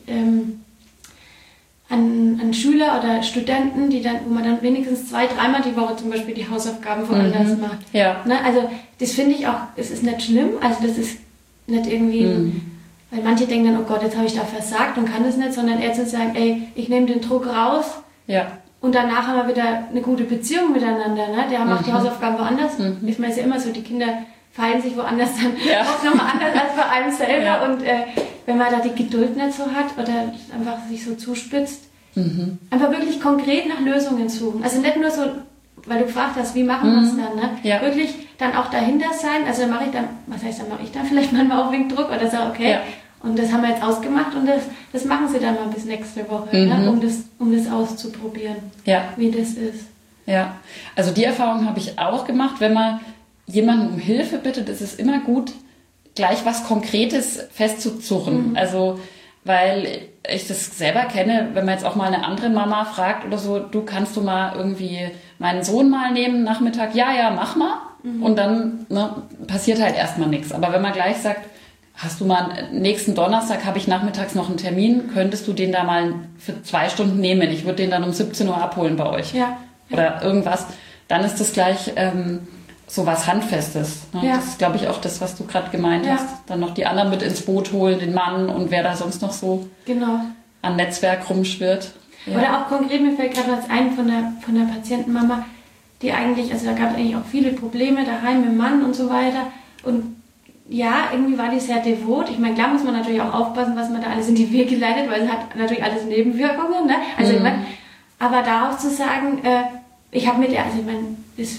an Schüler oder Studenten, wo man dann wenigstens 2-3 Mal die Woche zum Beispiel die Hausaufgaben woanders macht. Ja. Ne, also das finde ich auch, es ist nicht schlimm, also das ist nicht irgendwie, weil manche denken dann, oh Gott, jetzt habe ich da versagt und kann das nicht, sondern eher zu sagen, ey, ich nehme den Druck raus und danach haben wir wieder eine gute Beziehung miteinander. Ne? Der macht die Hausaufgaben woanders. Ich meine, es ist ja immer so, die Kinder verhalten sich woanders dann auch nochmal anders als bei einem selber. Ja. Und wenn man da die Geduld nicht so hat oder einfach sich so zuspitzt, einfach wirklich konkret nach Lösungen suchen. Also nicht nur so, weil du gefragt hast, wie machen wir es dann, ne? Ja. Wirklich dann auch dahinter sein. Also dann mache ich dann, was heißt, dann mache ich dann vielleicht manchmal auch wegen Druck oder so, okay, und das haben wir jetzt ausgemacht und das machen sie dann mal bis nächste Woche, ne? um das auszuprobieren, wie das ist. Ja, also die Erfahrung habe ich auch gemacht, wenn man jemanden um Hilfe bittet, ist es immer gut, gleich was Konkretes festzuzurren. Also, weil ich das selber kenne, wenn man jetzt auch mal eine andere Mama fragt oder so, du kannst du mal irgendwie meinen Sohn mal nehmen Nachmittag, ja, mach mal. Und dann passiert halt erstmal nichts. Aber wenn man gleich sagt, hast du mal nächsten Donnerstag habe ich nachmittags noch einen Termin, könntest du den da mal für 2 Stunden nehmen? Ich würde den dann um 17 Uhr abholen bei euch. Ja. Oder irgendwas. Dann ist das gleich so was Handfestes. Ne? Ja. Das ist, glaube ich, auch das, was du gerade gemeint hast. Dann noch die anderen mit ins Boot holen, den Mann und wer da sonst noch so an Netzwerk rumschwirrt. Ja. Oder auch konkret, mir fällt gerade was ein von der Patientenmama, die eigentlich, also da gab es eigentlich auch viele Probleme daheim mit dem Mann und so weiter. Und ja, irgendwie war die sehr devot. Ich meine, klar muss man natürlich auch aufpassen, was man da alles in die Wege leitet, weil es hat natürlich alles Nebenwirkungen. Ne? Also ich meine, aber da auch zu sagen, ich habe mit der, also ich meine, das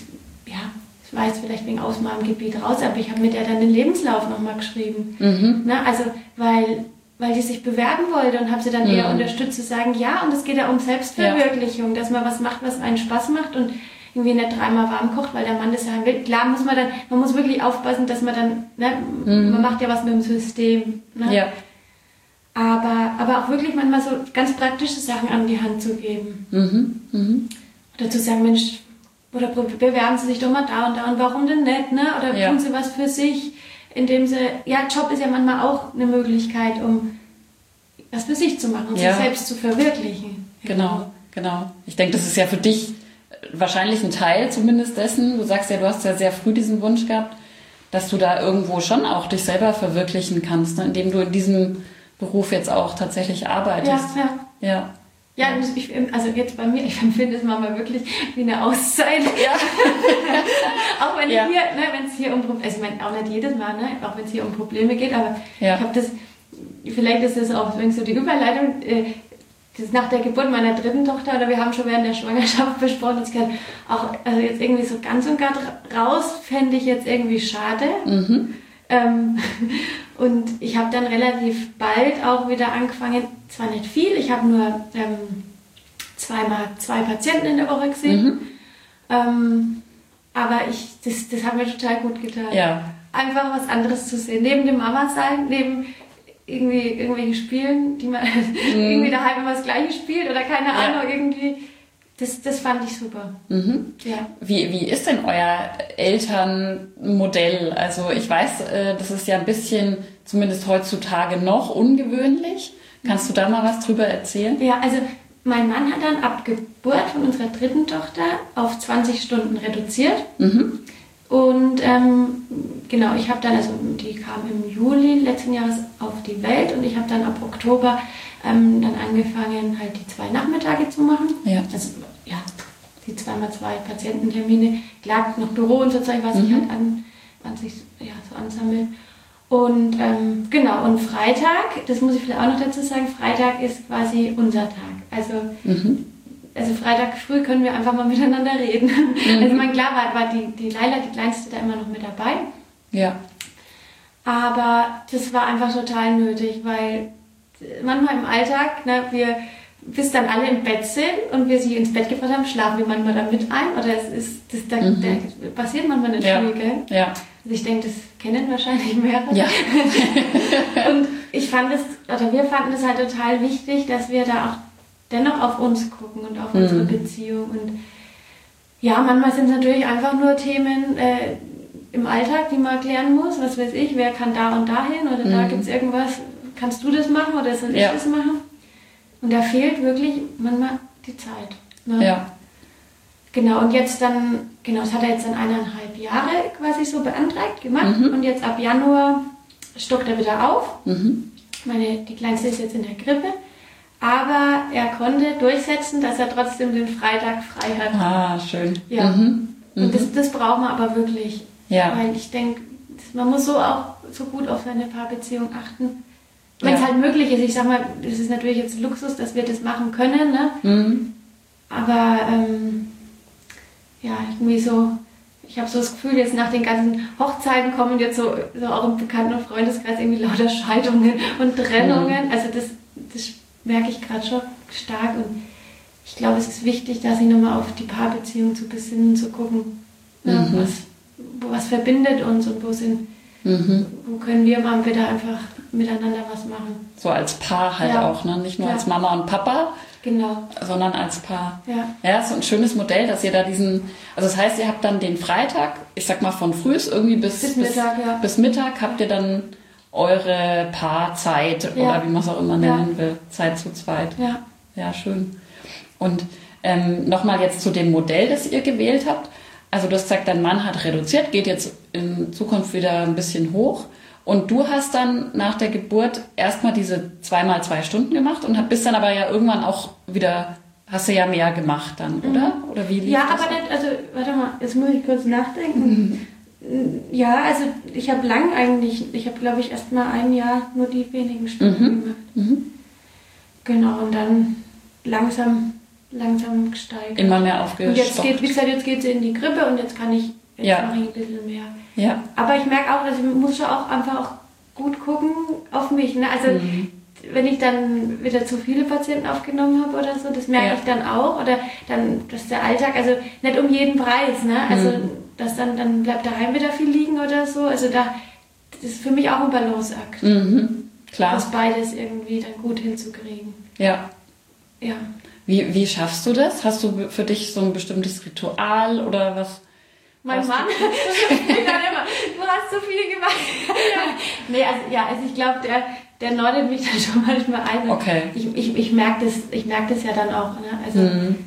war jetzt vielleicht wegen aus meinem Gebiet raus, aber ich habe mit der dann den Lebenslauf nochmal geschrieben. Ne? Also, weil die sich bewerben wollte und habe sie dann eher unterstützt zu sagen, ja, und es geht ja um Selbstverwirklichung, dass man was macht, was einen Spaß macht und irgendwie nicht 3-mal warm kocht, weil der Mann das ja will. Klar muss man muss wirklich aufpassen, dass man dann, ne, man macht ja was mit dem System. Ne? Ja. Aber auch wirklich manchmal so ganz praktische Sachen an die Hand zu geben. Oder zu sagen, Mensch, oder bewerben Sie sich doch mal da und warum denn nicht, ne? Oder tun Sie was für sich, indem Sie, Job ist ja manchmal auch eine Möglichkeit, um was für sich zu machen, sich selbst zu verwirklichen. Genau. Ich denke, das ist ja für dich wahrscheinlich ein Teil zumindest dessen. Du sagst ja, du hast ja sehr früh diesen Wunsch gehabt, dass du da irgendwo schon auch dich selber verwirklichen kannst, ne? Indem du in diesem Beruf jetzt auch tatsächlich arbeitest. Ja, also jetzt bei mir, ich empfinde es manchmal wirklich wie eine Auszeit. Ja. Auch wenn wenn es hier um Probleme, also ich meine auch nicht jedes Mal, ne? Auch wenn es hier um Probleme geht, aber ich habe das, vielleicht ist das auch so die Überleitung, das ist nach der Geburt meiner 3. Tochter, oder wir haben schon während der Schwangerschaft besprochen, das kann auch, also jetzt irgendwie so ganz und gar raus, fände ich jetzt irgendwie schade. Und ich habe dann relativ bald auch wieder angefangen, zwar nicht viel, ich habe nur 2 Patienten in der Woche gesehen, aber das hat mir total gut getan. Ja. Einfach was anderes zu sehen, neben dem Mama-Sein, neben irgendwie irgendwelche Spielen, die man irgendwie daheim immer das Gleiche spielt oder keine Ahnung, irgendwie. Das fand ich super. Ja. Wie ist denn euer Elternmodell? Also ich weiß, das ist ja ein bisschen, zumindest heutzutage noch, ungewöhnlich. Kannst du da mal was drüber erzählen? Ja, also mein Mann hat dann ab Geburt von unserer 3. Tochter auf 20 Stunden reduziert. Und genau, ich habe dann, also die kam im Juli letzten Jahres auf die Welt und ich habe dann ab Oktober dann angefangen, halt die 2 Nachmittage zu machen. Ja. Also ja, die 2x2 Patiententermine. Klar, noch Büro und so Zeug, was sich halt an sich ja, so ansammelt. Und genau, und Freitag, das muss ich vielleicht auch noch dazu sagen, Freitag ist quasi unser Tag. Also Freitag früh können wir einfach mal miteinander reden. Also mein klar war die Laila, die Kleinste, da immer noch mit dabei. Ja. Aber das war einfach total nötig, weil manchmal im Alltag, ne, bis dann alle im Bett sind und wir sie ins Bett gebracht haben, schlafen wir manchmal da mit ein. Oder das passiert manchmal nicht viel, gell? Ja. Also ich denke, das kennen wahrscheinlich mehrere. Ja. Und wir fanden es halt total wichtig, dass wir da auch dennoch auf uns gucken und auf unsere Beziehung. Und ja, manchmal sind es natürlich einfach nur Themen im Alltag, die man klären muss. Was weiß ich, wer kann da und dahin oder da gibt es irgendwas, kannst du das machen oder soll ich das machen? Und da fehlt wirklich manchmal die Zeit. Ne? Ja. Genau, und jetzt dann, das hat er jetzt dann 1,5 Jahre quasi so beantragt, gemacht. Und jetzt ab Januar stockt er wieder auf. Die Kleinste ist jetzt in der Krippe. Aber er konnte durchsetzen, dass er trotzdem den Freitag frei hat. Ah, schön. Ja. Und das braucht man aber wirklich. Ja. Weil ich denke, man muss so gut auf seine Paarbeziehung achten. Wenn es halt möglich ist. Ich sag mal, das ist natürlich jetzt Luxus, dass wir das machen können. Ne? Aber irgendwie so, ich habe so das Gefühl, jetzt nach den ganzen Hochzeiten kommen jetzt so auch im Bekannten- und Freundeskreis irgendwie lauter Scheidungen und Trennungen. Also das merke ich gerade schon stark und ich glaube, es ist wichtig, da sich nochmal auf die Paarbeziehung zu besinnen, zu gucken, was verbindet uns und wo können wir mal wieder einfach miteinander was machen. So als Paar halt auch, ne? Nicht nur als Mama und Papa, genau, sondern als Paar. Ja, ist so ein schönes Modell, dass ihr da also das heißt, ihr habt dann den Freitag, ich sag mal von frühs irgendwie bis Mittag habt ihr dann eure Paarzeit oder wie man es auch immer nennen will, Zeit zu zweit. Ja, schön. Und nochmal jetzt zu dem Modell, das ihr gewählt habt. Also du hast gesagt, dein Mann hat reduziert, geht jetzt in Zukunft wieder ein bisschen hoch. Und du hast dann nach der Geburt erstmal diese 2x2 Stunden gemacht und bist dann aber ja irgendwann auch wieder, hast du ja mehr gemacht dann, oder? Oder wie lief das? Aber nicht, also warte mal, jetzt muss ich kurz nachdenken. Ja, also ich habe glaube ich erst mal 1 Jahr nur die wenigen Stunden gemacht. Genau, und dann langsam gesteigert. Immer mehr aufgestockt. Und jetzt geht sie in die Krippe und jetzt mache ich ein bisschen mehr. Ja. Aber ich merke auch, also ich muss schon auch einfach auch gut gucken auf mich. Ne? Also wenn ich dann wieder zu viele Patienten aufgenommen habe oder so, das merke ich dann auch. Oder dann, dass der Alltag, also nicht um jeden Preis, ne? Also dass dann bleibt daheim wieder viel liegen oder so. Also das ist für mich auch ein Balanceakt. Klar. Das beides irgendwie dann gut hinzukriegen. Ja. Ja. Wie schaffst du das? Hast du für dich so ein bestimmtes Ritual oder was? Mein Mann? Du hast so viel gemacht. Nee, also ich glaube, der nordet mich dann schon manchmal ein. Okay. Ich merke das ja dann auch. Ne? Also,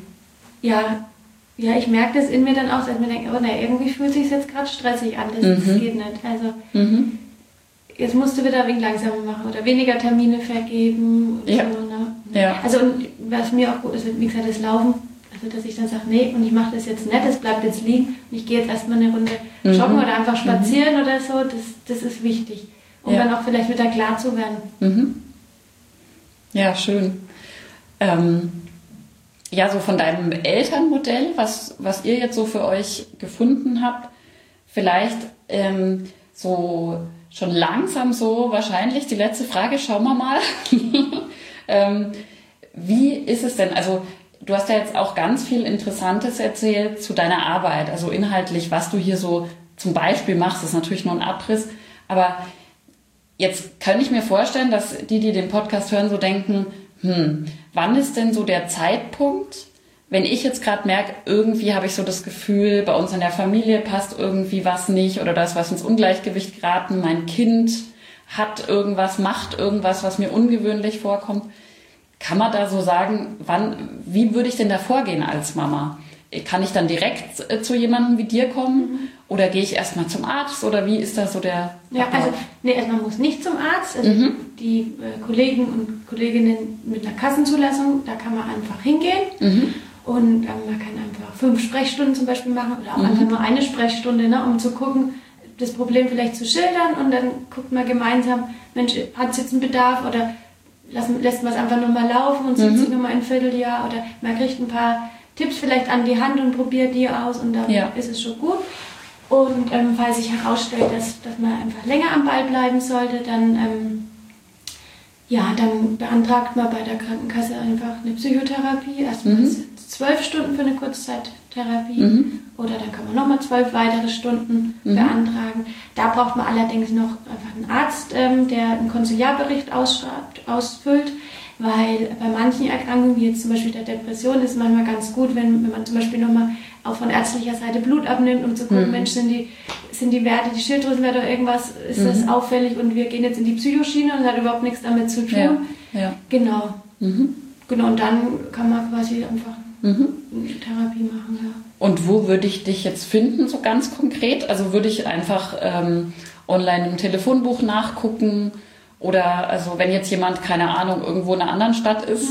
ich merke das in mir dann auch, dass ich mir denke, irgendwie fühlt es sich jetzt gerade stressig an. Das geht nicht. Also, jetzt musst du wieder ein wenig langsamer machen oder weniger Termine vergeben. Und so, ne? Ja. Also, und was mir auch gut ist, wie gesagt, das Laufen. Also, dass ich dann sage, nee, und ich mache das jetzt nicht, das bleibt jetzt liegen. Und ich gehe jetzt erstmal eine Runde joggen oder einfach spazieren oder so. Das ist wichtig, um dann auch vielleicht wieder klar zu werden. Ja, schön. So von deinem Elternmodell, was ihr jetzt so für euch gefunden habt, vielleicht so schon langsam so wahrscheinlich die letzte Frage, schauen wir mal. Wie ist es denn, also du hast ja jetzt auch ganz viel Interessantes erzählt zu deiner Arbeit, also inhaltlich, was du hier so zum Beispiel machst, ist natürlich nur ein Abriss, aber jetzt kann ich mir vorstellen, dass die den Podcast hören, so denken, wann ist denn so der Zeitpunkt, wenn ich jetzt gerade merke, irgendwie habe ich so das Gefühl, bei uns in der Familie passt irgendwie was nicht oder da ist was ins Ungleichgewicht geraten, mein Kind hat irgendwas, macht irgendwas, was mir ungewöhnlich vorkommt. Kann man da so sagen, wie würde ich denn da vorgehen als Mama? Kann ich dann direkt zu jemandem wie dir kommen? Oder gehe ich erstmal zum Arzt? Oder wie ist da so der Ja, Ablauf? also man muss nicht zum Arzt. Also die Kollegen und Kolleginnen mit einer Kassenzulassung, da kann man einfach hingehen. Und man kann einfach 5 Sprechstunden zum Beispiel machen oder auch einfach nur eine Sprechstunde, ne, um zu gucken, das Problem vielleicht zu schildern. Und dann guckt man gemeinsam, Mensch, hat es jetzt einen Bedarf oder lässt man es einfach nur mal laufen und sieht sich nochmal ein Vierteljahr. Oder man kriegt ein paar Tipps vielleicht an die Hand und probiert die aus und dann ist es schon gut. Und falls sich herausstellt, dass man einfach länger am Ball bleiben sollte, dann beantragt man bei der Krankenkasse einfach eine Psychotherapie. Erstmal 12 Stunden für eine Kurzzeittherapie oder dann kann man nochmal 12 weitere Stunden beantragen. Da braucht man allerdings noch einfach einen Arzt, der einen Konsiliarbericht ausfüllt, weil bei manchen Erkrankungen, wie jetzt zum Beispiel der Depression, ist es manchmal ganz gut, wenn man zum Beispiel nochmal auch von ärztlicher Seite Blut abnimmt, um zu gucken, Mensch, sind die Werte, die Schilddrüsenwerte oder irgendwas, ist das auffällig und wir gehen jetzt in die Psychoschiene und das hat überhaupt nichts damit zu tun. Ja. Genau. Genau, und dann kann man quasi einfach eine Therapie machen, ja. Und wo würde ich dich jetzt finden, so ganz konkret? Also würde ich einfach online im Telefonbuch nachgucken oder also wenn jetzt jemand, keine Ahnung, irgendwo in einer anderen Stadt ist?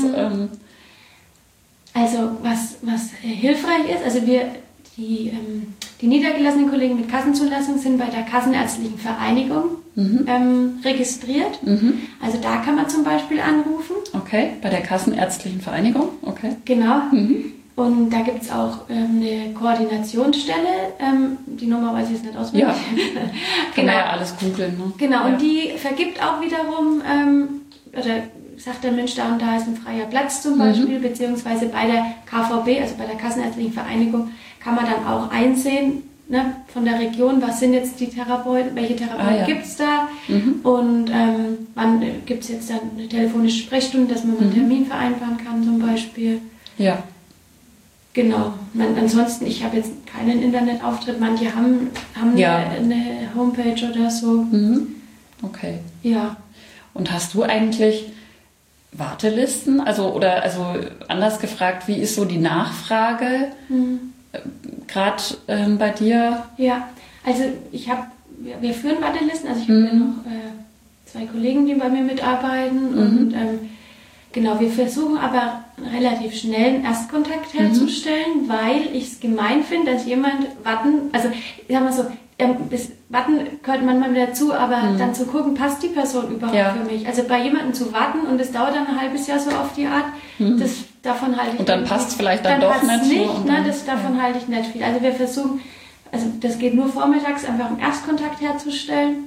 Also was hilfreich ist, also die niedergelassenen Kollegen mit Kassenzulassung sind bei der Kassenärztlichen Vereinigung registriert. Also da kann man zum Beispiel anrufen. Okay, bei der Kassenärztlichen Vereinigung, okay. Genau. Und da gibt es auch eine Koordinationsstelle, die Nummer weiß ich jetzt nicht auswendig. Ja, kann man ja alles googeln. Ne? Genau, und die vergibt auch wiederum, oder sagt der Mensch, da und da ist ein freier Platz zum Beispiel, beziehungsweise bei der KVB, also bei der Kassenärztlichen Vereinigung, kann man dann auch einsehen, ne, von der Region, was sind jetzt die Therapeuten, welche Therapeuten gibt es da und wann gibt es jetzt dann eine telefonische Sprechstunde, dass man einen Termin vereinbaren kann zum Beispiel. Ja. Genau. Ansonsten, ich habe jetzt keinen Internetauftritt, manche haben eine Homepage oder so. Okay. Ja. Und hast du eigentlich Wartelisten? Also anders gefragt, wie ist so die Nachfrage gerade bei dir? Ja, also wir führen Wartelisten, also ich habe ja noch 2 Kollegen, die bei mir mitarbeiten und genau, wir versuchen aber relativ schnell einen Erstkontakt herzustellen, weil ich es gemein finde, dass jemand warten, also ich sag mal so, das Warten gehört manchmal wieder dazu, aber dann zu gucken, passt die Person überhaupt für mich? Also bei jemandem zu warten und es dauert dann ein halbes Jahr so auf die Art, davon halte ich und dann passt es vielleicht dann doch nicht so. Davon halte ich nicht viel. Also wir versuchen, also das geht nur vormittags, einfach einen Erstkontakt herzustellen.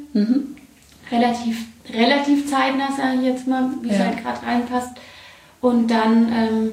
Relativ zeitnah, sage ich jetzt mal, wie es halt gerade reinpasst. Und dann,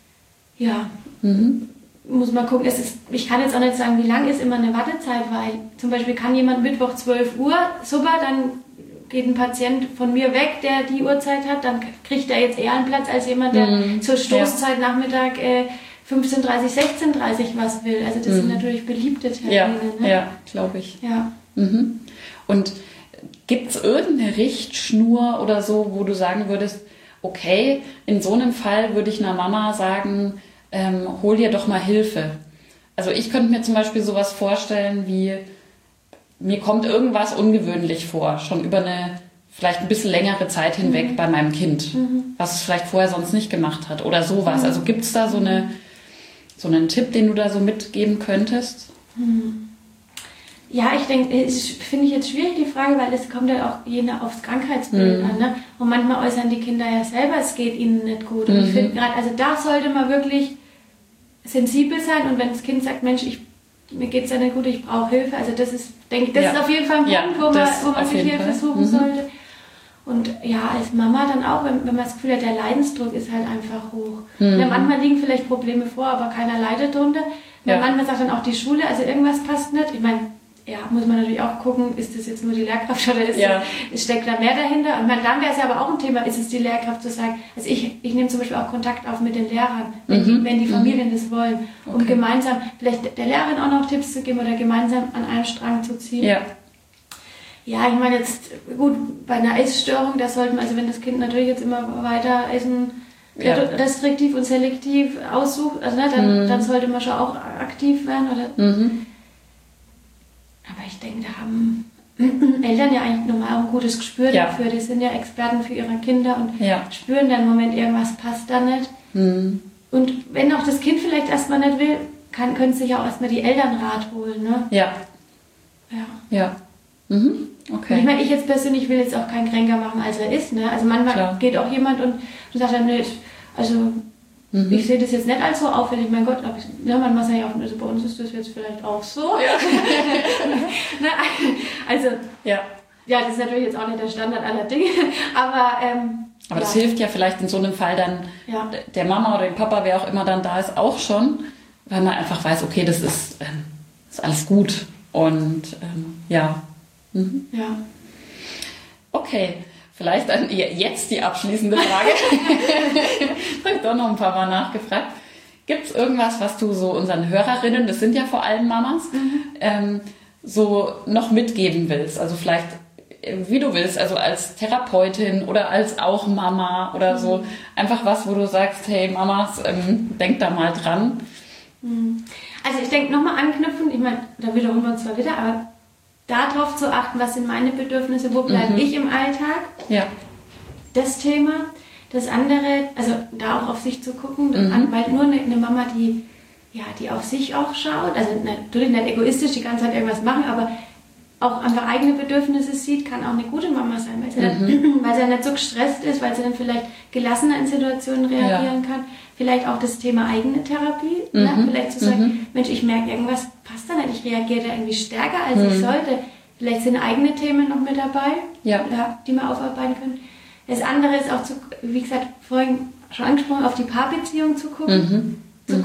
muss man gucken, ich kann jetzt auch nicht sagen, wie lang ist immer eine Wartezeit, weil zum Beispiel kann jemand Mittwoch 12 Uhr, super, dann geht ein Patient von mir weg, der die Uhrzeit hat, dann kriegt er jetzt eher einen Platz als jemand, der zur Stoßzeit Nachmittag 15:30, 16:30 was will. Also das sind natürlich beliebte Termine. Ja, glaube ich. Ja. Und gibt es irgendeine Richtschnur oder so, wo du sagen würdest, okay, in so einem Fall würde ich einer Mama sagen, hol dir doch mal Hilfe. Also ich könnte mir zum Beispiel sowas vorstellen wie, mir kommt irgendwas ungewöhnlich vor, schon über eine vielleicht ein bisschen längere Zeit hinweg bei meinem Kind, was es vielleicht vorher sonst nicht gemacht hat oder sowas. Also gibt es da so einen Tipp, den du da so mitgeben könntest? Ja, ich denke, finde ich jetzt schwierig die Frage, weil es kommt ja auch je nach aufs Krankheitsbild an. Ne? Und manchmal äußern die Kinder ja selber, es geht ihnen nicht gut. Und ich finde gerade, also da sollte man wirklich sensibel sein. Und wenn das Kind sagt, Mensch, mir geht es ja nicht gut, ich brauche Hilfe. Also das ist, denke ich, das ist auf jeden Fall ein Punkt, wo man sich Hilfe suchen sollte. Und ja, als Mama dann auch, wenn man das Gefühl hat, der Leidensdruck ist halt einfach hoch. Ja, manchmal liegen vielleicht Probleme vor, aber keiner leidet drunter. Manchmal sagt dann auch die Schule, also irgendwas passt nicht. Ich meine, muss man natürlich auch gucken, ist das jetzt nur die Lehrkraft oder steckt da mehr dahinter? Und dann wäre es ja aber auch ein Thema, ist es die Lehrkraft zu sagen, also ich nehme zum Beispiel auch Kontakt auf mit den Lehrern, wenn die Familien das wollen, um gemeinsam vielleicht der Lehrerin auch noch Tipps zu geben oder gemeinsam an einem Strang zu ziehen. Ja, ich meine jetzt, gut, bei einer Essstörung, da sollte man, also wenn das Kind natürlich jetzt immer weiter Essen restriktiv und selektiv aussucht, also dann sollte man schon auch aktiv werden oder Aber ich denke, da haben Eltern ja eigentlich normal ein gutes Gespür dafür. Die sind ja Experten für ihre Kinder und spüren dann im Moment, irgendwas passt da nicht. Und wenn auch das Kind vielleicht erstmal nicht will, können sich auch erstmal die Eltern Rat holen. Ne? Ja. Okay. Ich meine, ich jetzt persönlich will jetzt auch keinen kränker machen, als er ist. Ne? Also manchmal geht auch jemand und sagt dann, nee, also ich sehe das jetzt nicht als so auffällig. Mein Gott, manchmal sage ich auch, also bei uns ist das jetzt vielleicht auch so. Ja. Also, das ist natürlich jetzt auch nicht der Standard aller Dinge, aber das hilft ja vielleicht in so einem Fall dann der Mama oder dem Papa, wer auch immer dann da ist, auch schon, weil man einfach weiß, okay, das ist alles gut und Okay, vielleicht dann jetzt die abschließende Frage. Ich habe doch noch ein paar Mal nachgefragt. Gibt es irgendwas, was du so unseren Hörerinnen, das sind ja vor allem Mamas, so noch mitgeben willst? Also vielleicht, wie du willst, also als Therapeutin oder als auch Mama oder so. Einfach was, wo du sagst, hey Mamas, denk da mal dran. Also ich denke, nochmal anknüpfen, ich meine, da wiederholen wir uns zwar wieder, aber darauf zu achten, was sind meine Bedürfnisse, wo bleibe ich im Alltag, das Thema. Das andere, also da auch auf sich zu gucken, weil nur eine Mama, die auf sich auch schaut, also natürlich nicht egoistisch die ganze Zeit irgendwas machen, aber auch einfach eigene Bedürfnisse sieht, kann auch eine gute Mama sein, weil sie nicht so gestresst ist, weil sie dann vielleicht gelassener in Situationen reagieren kann. Vielleicht auch das Thema eigene Therapie, vielleicht zu sagen, Mensch, ich merke, irgendwas passt da nicht, ich reagiere da irgendwie stärker, als ich sollte. Vielleicht sind eigene Themen noch mit dabei, die wir aufarbeiten können. Das andere ist auch, wie gesagt, vorhin schon angesprochen, auf die Paarbeziehung zu gucken,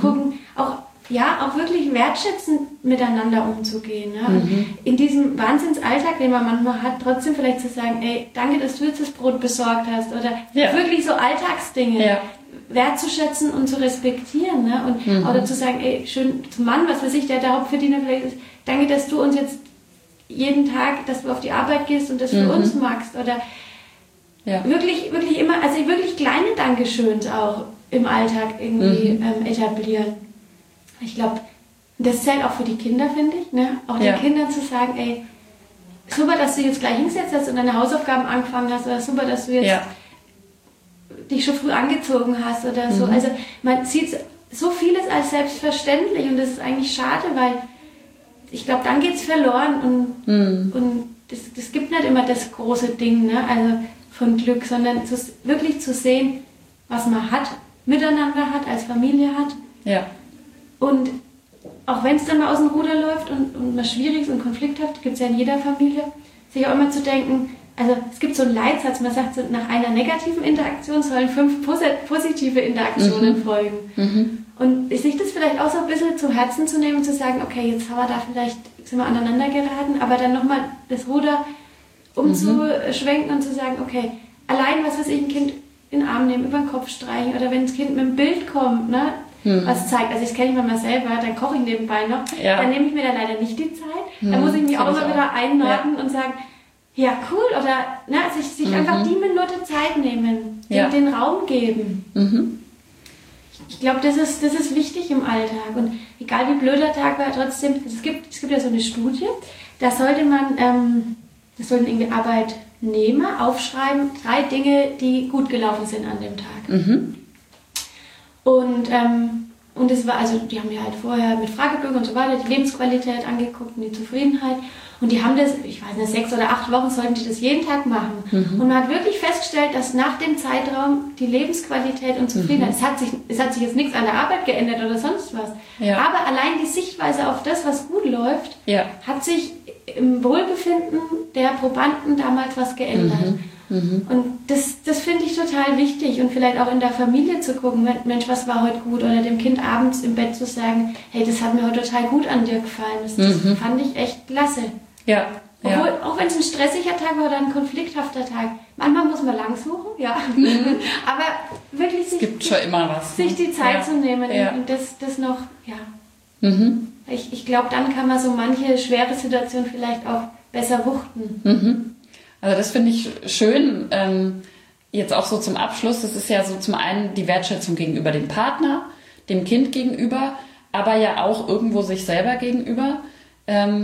auch wirklich wertschätzend miteinander umzugehen. Ne? Und in diesem Wahnsinnsalltag, den man manchmal hat, trotzdem vielleicht zu sagen, ey, danke, dass du jetzt das Brot besorgt hast, oder wirklich so Alltagsdinge wertzuschätzen und zu respektieren. Ne? Und oder zu sagen, ey, schön zum Mann, was weiß ich, der Hauptverdiener vielleicht ist, danke, dass du uns jetzt jeden Tag, dass du auf die Arbeit gehst und das für uns magst, oder wirklich immer, also wirklich kleine Dankeschöns auch im Alltag irgendwie etablieren. Ich glaube, das zählt auch für die Kinder, finde ich. Ne? Auch den Kindern zu sagen, ey, super, dass du jetzt gleich hingesetzt hast und deine Hausaufgaben angefangen hast, oder super, dass du jetzt dich schon früh angezogen hast oder so. Also man sieht so vieles als selbstverständlich und das ist eigentlich schade, weil ich glaube, dann geht es verloren und das gibt nicht immer das große Ding, ne? Also von Glück, sondern wirklich zu sehen, was man hat, miteinander hat, als Familie hat. Ja. Und auch wenn es dann mal aus dem Ruder läuft und man schwierig ist und Konflikt hat, gibt es ja in jeder Familie, sich auch immer zu denken, also es gibt so einen Leitsatz, man sagt so, nach einer negativen Interaktion sollen 5 positive Interaktionen folgen. Und sich das vielleicht auch so ein bisschen zu Herzen zu nehmen und zu sagen, okay, jetzt haben wir da vielleicht, sind wir aneinander geraten, aber dann nochmal das Ruder umzuschwenken und zu sagen, okay, allein, was weiß ich, ein Kind in den Arm nehmen, über den Kopf streichen oder wenn das Kind mit einem Bild kommt, ne, was zeigt, also das kenne ich mal selber, dann koche ich nebenbei noch, dann nehme ich mir da leider nicht die Zeit, dann muss ich mich auch mal wieder einnorden und sagen, ja, cool, oder sich einfach die Minute Zeit nehmen, den Raum geben. Ich glaube, das ist wichtig im Alltag und egal wie blöd der Tag war, trotzdem, es gibt ja so eine Studie, da sollte man, das sollten irgendwie Arbeitnehmer aufschreiben, 3 Dinge, die gut gelaufen sind an dem Tag. Und es war, also die haben ja halt vorher mit Fragebögen und so weiter die Lebensqualität angeguckt und die Zufriedenheit. Und die haben das, ich weiß nicht, 6 oder 8 Wochen sollten die das jeden Tag machen. Und man hat wirklich festgestellt, dass nach dem Zeitraum die Lebensqualität und Zufriedenheit, es hat sich jetzt nichts an der Arbeit geändert oder sonst was. Ja. Aber allein die Sichtweise auf das, was gut läuft, hat sich im Wohlbefinden der Probanden damals was geändert. Und das finde ich total wichtig und vielleicht auch in der Familie zu gucken, Mensch, was war heute gut, oder dem Kind abends im Bett zu sagen, hey, das hat mir heute total gut an dir gefallen, das fand ich echt klasse. Ja. Obwohl, auch wenn es ein stressiger Tag war oder ein konflikthafter Tag, manchmal muss man lang suchen, aber wirklich sich die Zeit zu nehmen und das noch, Ich glaube, dann kann man so manche schwere Situation vielleicht auch besser wuchten. Also das finde ich schön, jetzt auch so zum Abschluss, das ist ja so zum einen die Wertschätzung gegenüber dem Partner, dem Kind gegenüber, aber ja auch irgendwo sich selber gegenüber.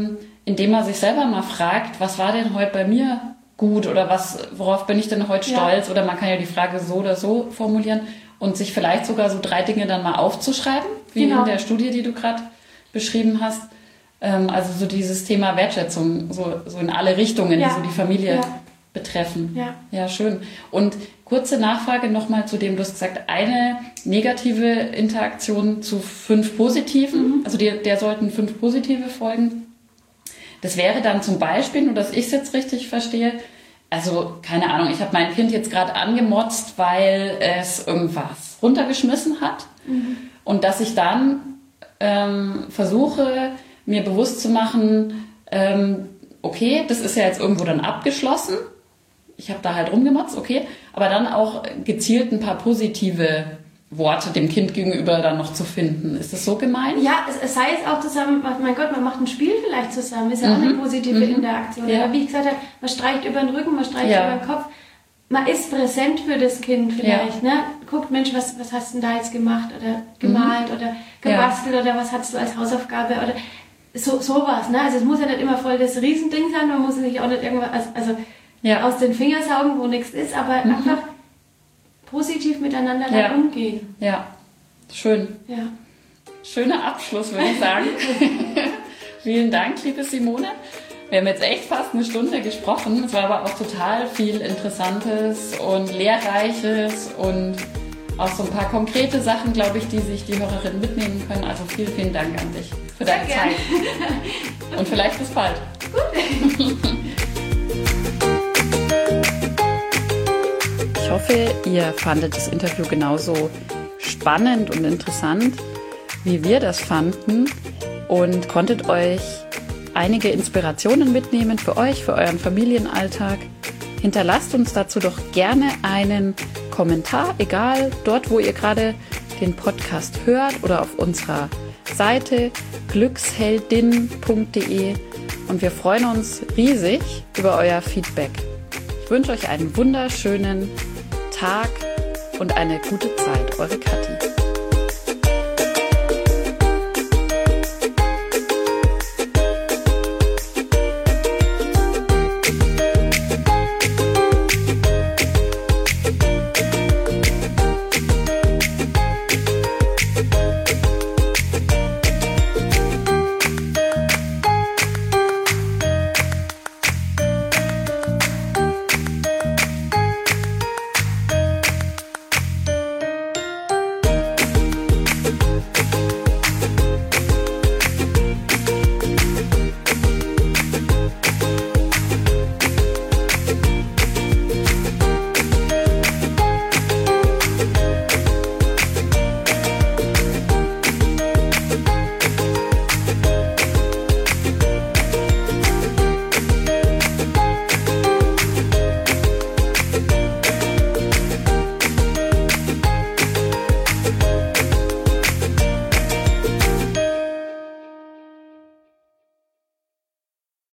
indem man sich selber mal fragt, was war denn heute bei mir gut oder worauf bin ich denn heute stolz? Oder man kann ja die Frage so oder so formulieren und sich vielleicht sogar so 3 Dinge dann mal aufzuschreiben, wie in der Studie, die du gerade beschrieben hast. Also so dieses Thema Wertschätzung, so in alle Richtungen, die so die Familie betreffen. Ja, schön. Und kurze Nachfrage nochmal zu dem, du hast gesagt, eine negative Interaktion zu 5 positiven, also der sollten 5 positive folgen. Das wäre dann zum Beispiel, nur dass ich es jetzt richtig verstehe, also keine Ahnung, ich habe mein Kind jetzt gerade angemotzt, weil es irgendwas runtergeschmissen hat und dass ich dann versuche, mir bewusst zu machen, okay, das ist ja jetzt irgendwo dann abgeschlossen, ich habe da halt rumgemotzt, okay, aber dann auch gezielt ein paar positive Worte dem Kind gegenüber dann noch zu finden. Ist das so gemeint? Ja, es sei es auch zusammen, mein Gott, man macht ein Spiel vielleicht zusammen, ist ja auch eine positive Interaktion. Ja. Aber wie ich gesagt habe, man streicht über den Rücken, man streicht über den Kopf. Man ist präsent für das Kind vielleicht. Ne? Guckt, Mensch, was hast du denn da jetzt gemacht oder gemalt oder gebastelt oder was hast du als Hausaufgabe oder sowas. Ne? Also es muss ja nicht immer voll das Riesending sein, man muss sich auch nicht irgendwas aus den Fingern saugen, wo nichts ist, aber einfach positiv miteinander umgehen. Ja, schön. Ja. Schöner Abschluss, würde ich sagen. Vielen Dank, liebe Simone. Wir haben jetzt echt fast eine Stunde gesprochen. Es war aber auch total viel Interessantes und Lehrreiches und auch so ein paar konkrete Sachen, glaube ich, die sich die Hörerinnen mitnehmen können. Also vielen, vielen Dank an dich für deine Zeit. Und vielleicht bis bald. Gut. Ich hoffe, ihr fandet das Interview genauso spannend und interessant, wie wir das fanden und konntet euch einige Inspirationen mitnehmen für euch, für euren Familienalltag. Hinterlasst uns dazu doch gerne einen Kommentar, egal dort, wo ihr gerade den Podcast hört oder auf unserer Seite glücksheldin.de und wir freuen uns riesig über euer Feedback. Ich wünsche euch einen wunderschönen Tag und eine gute Zeit. Eure Kathi.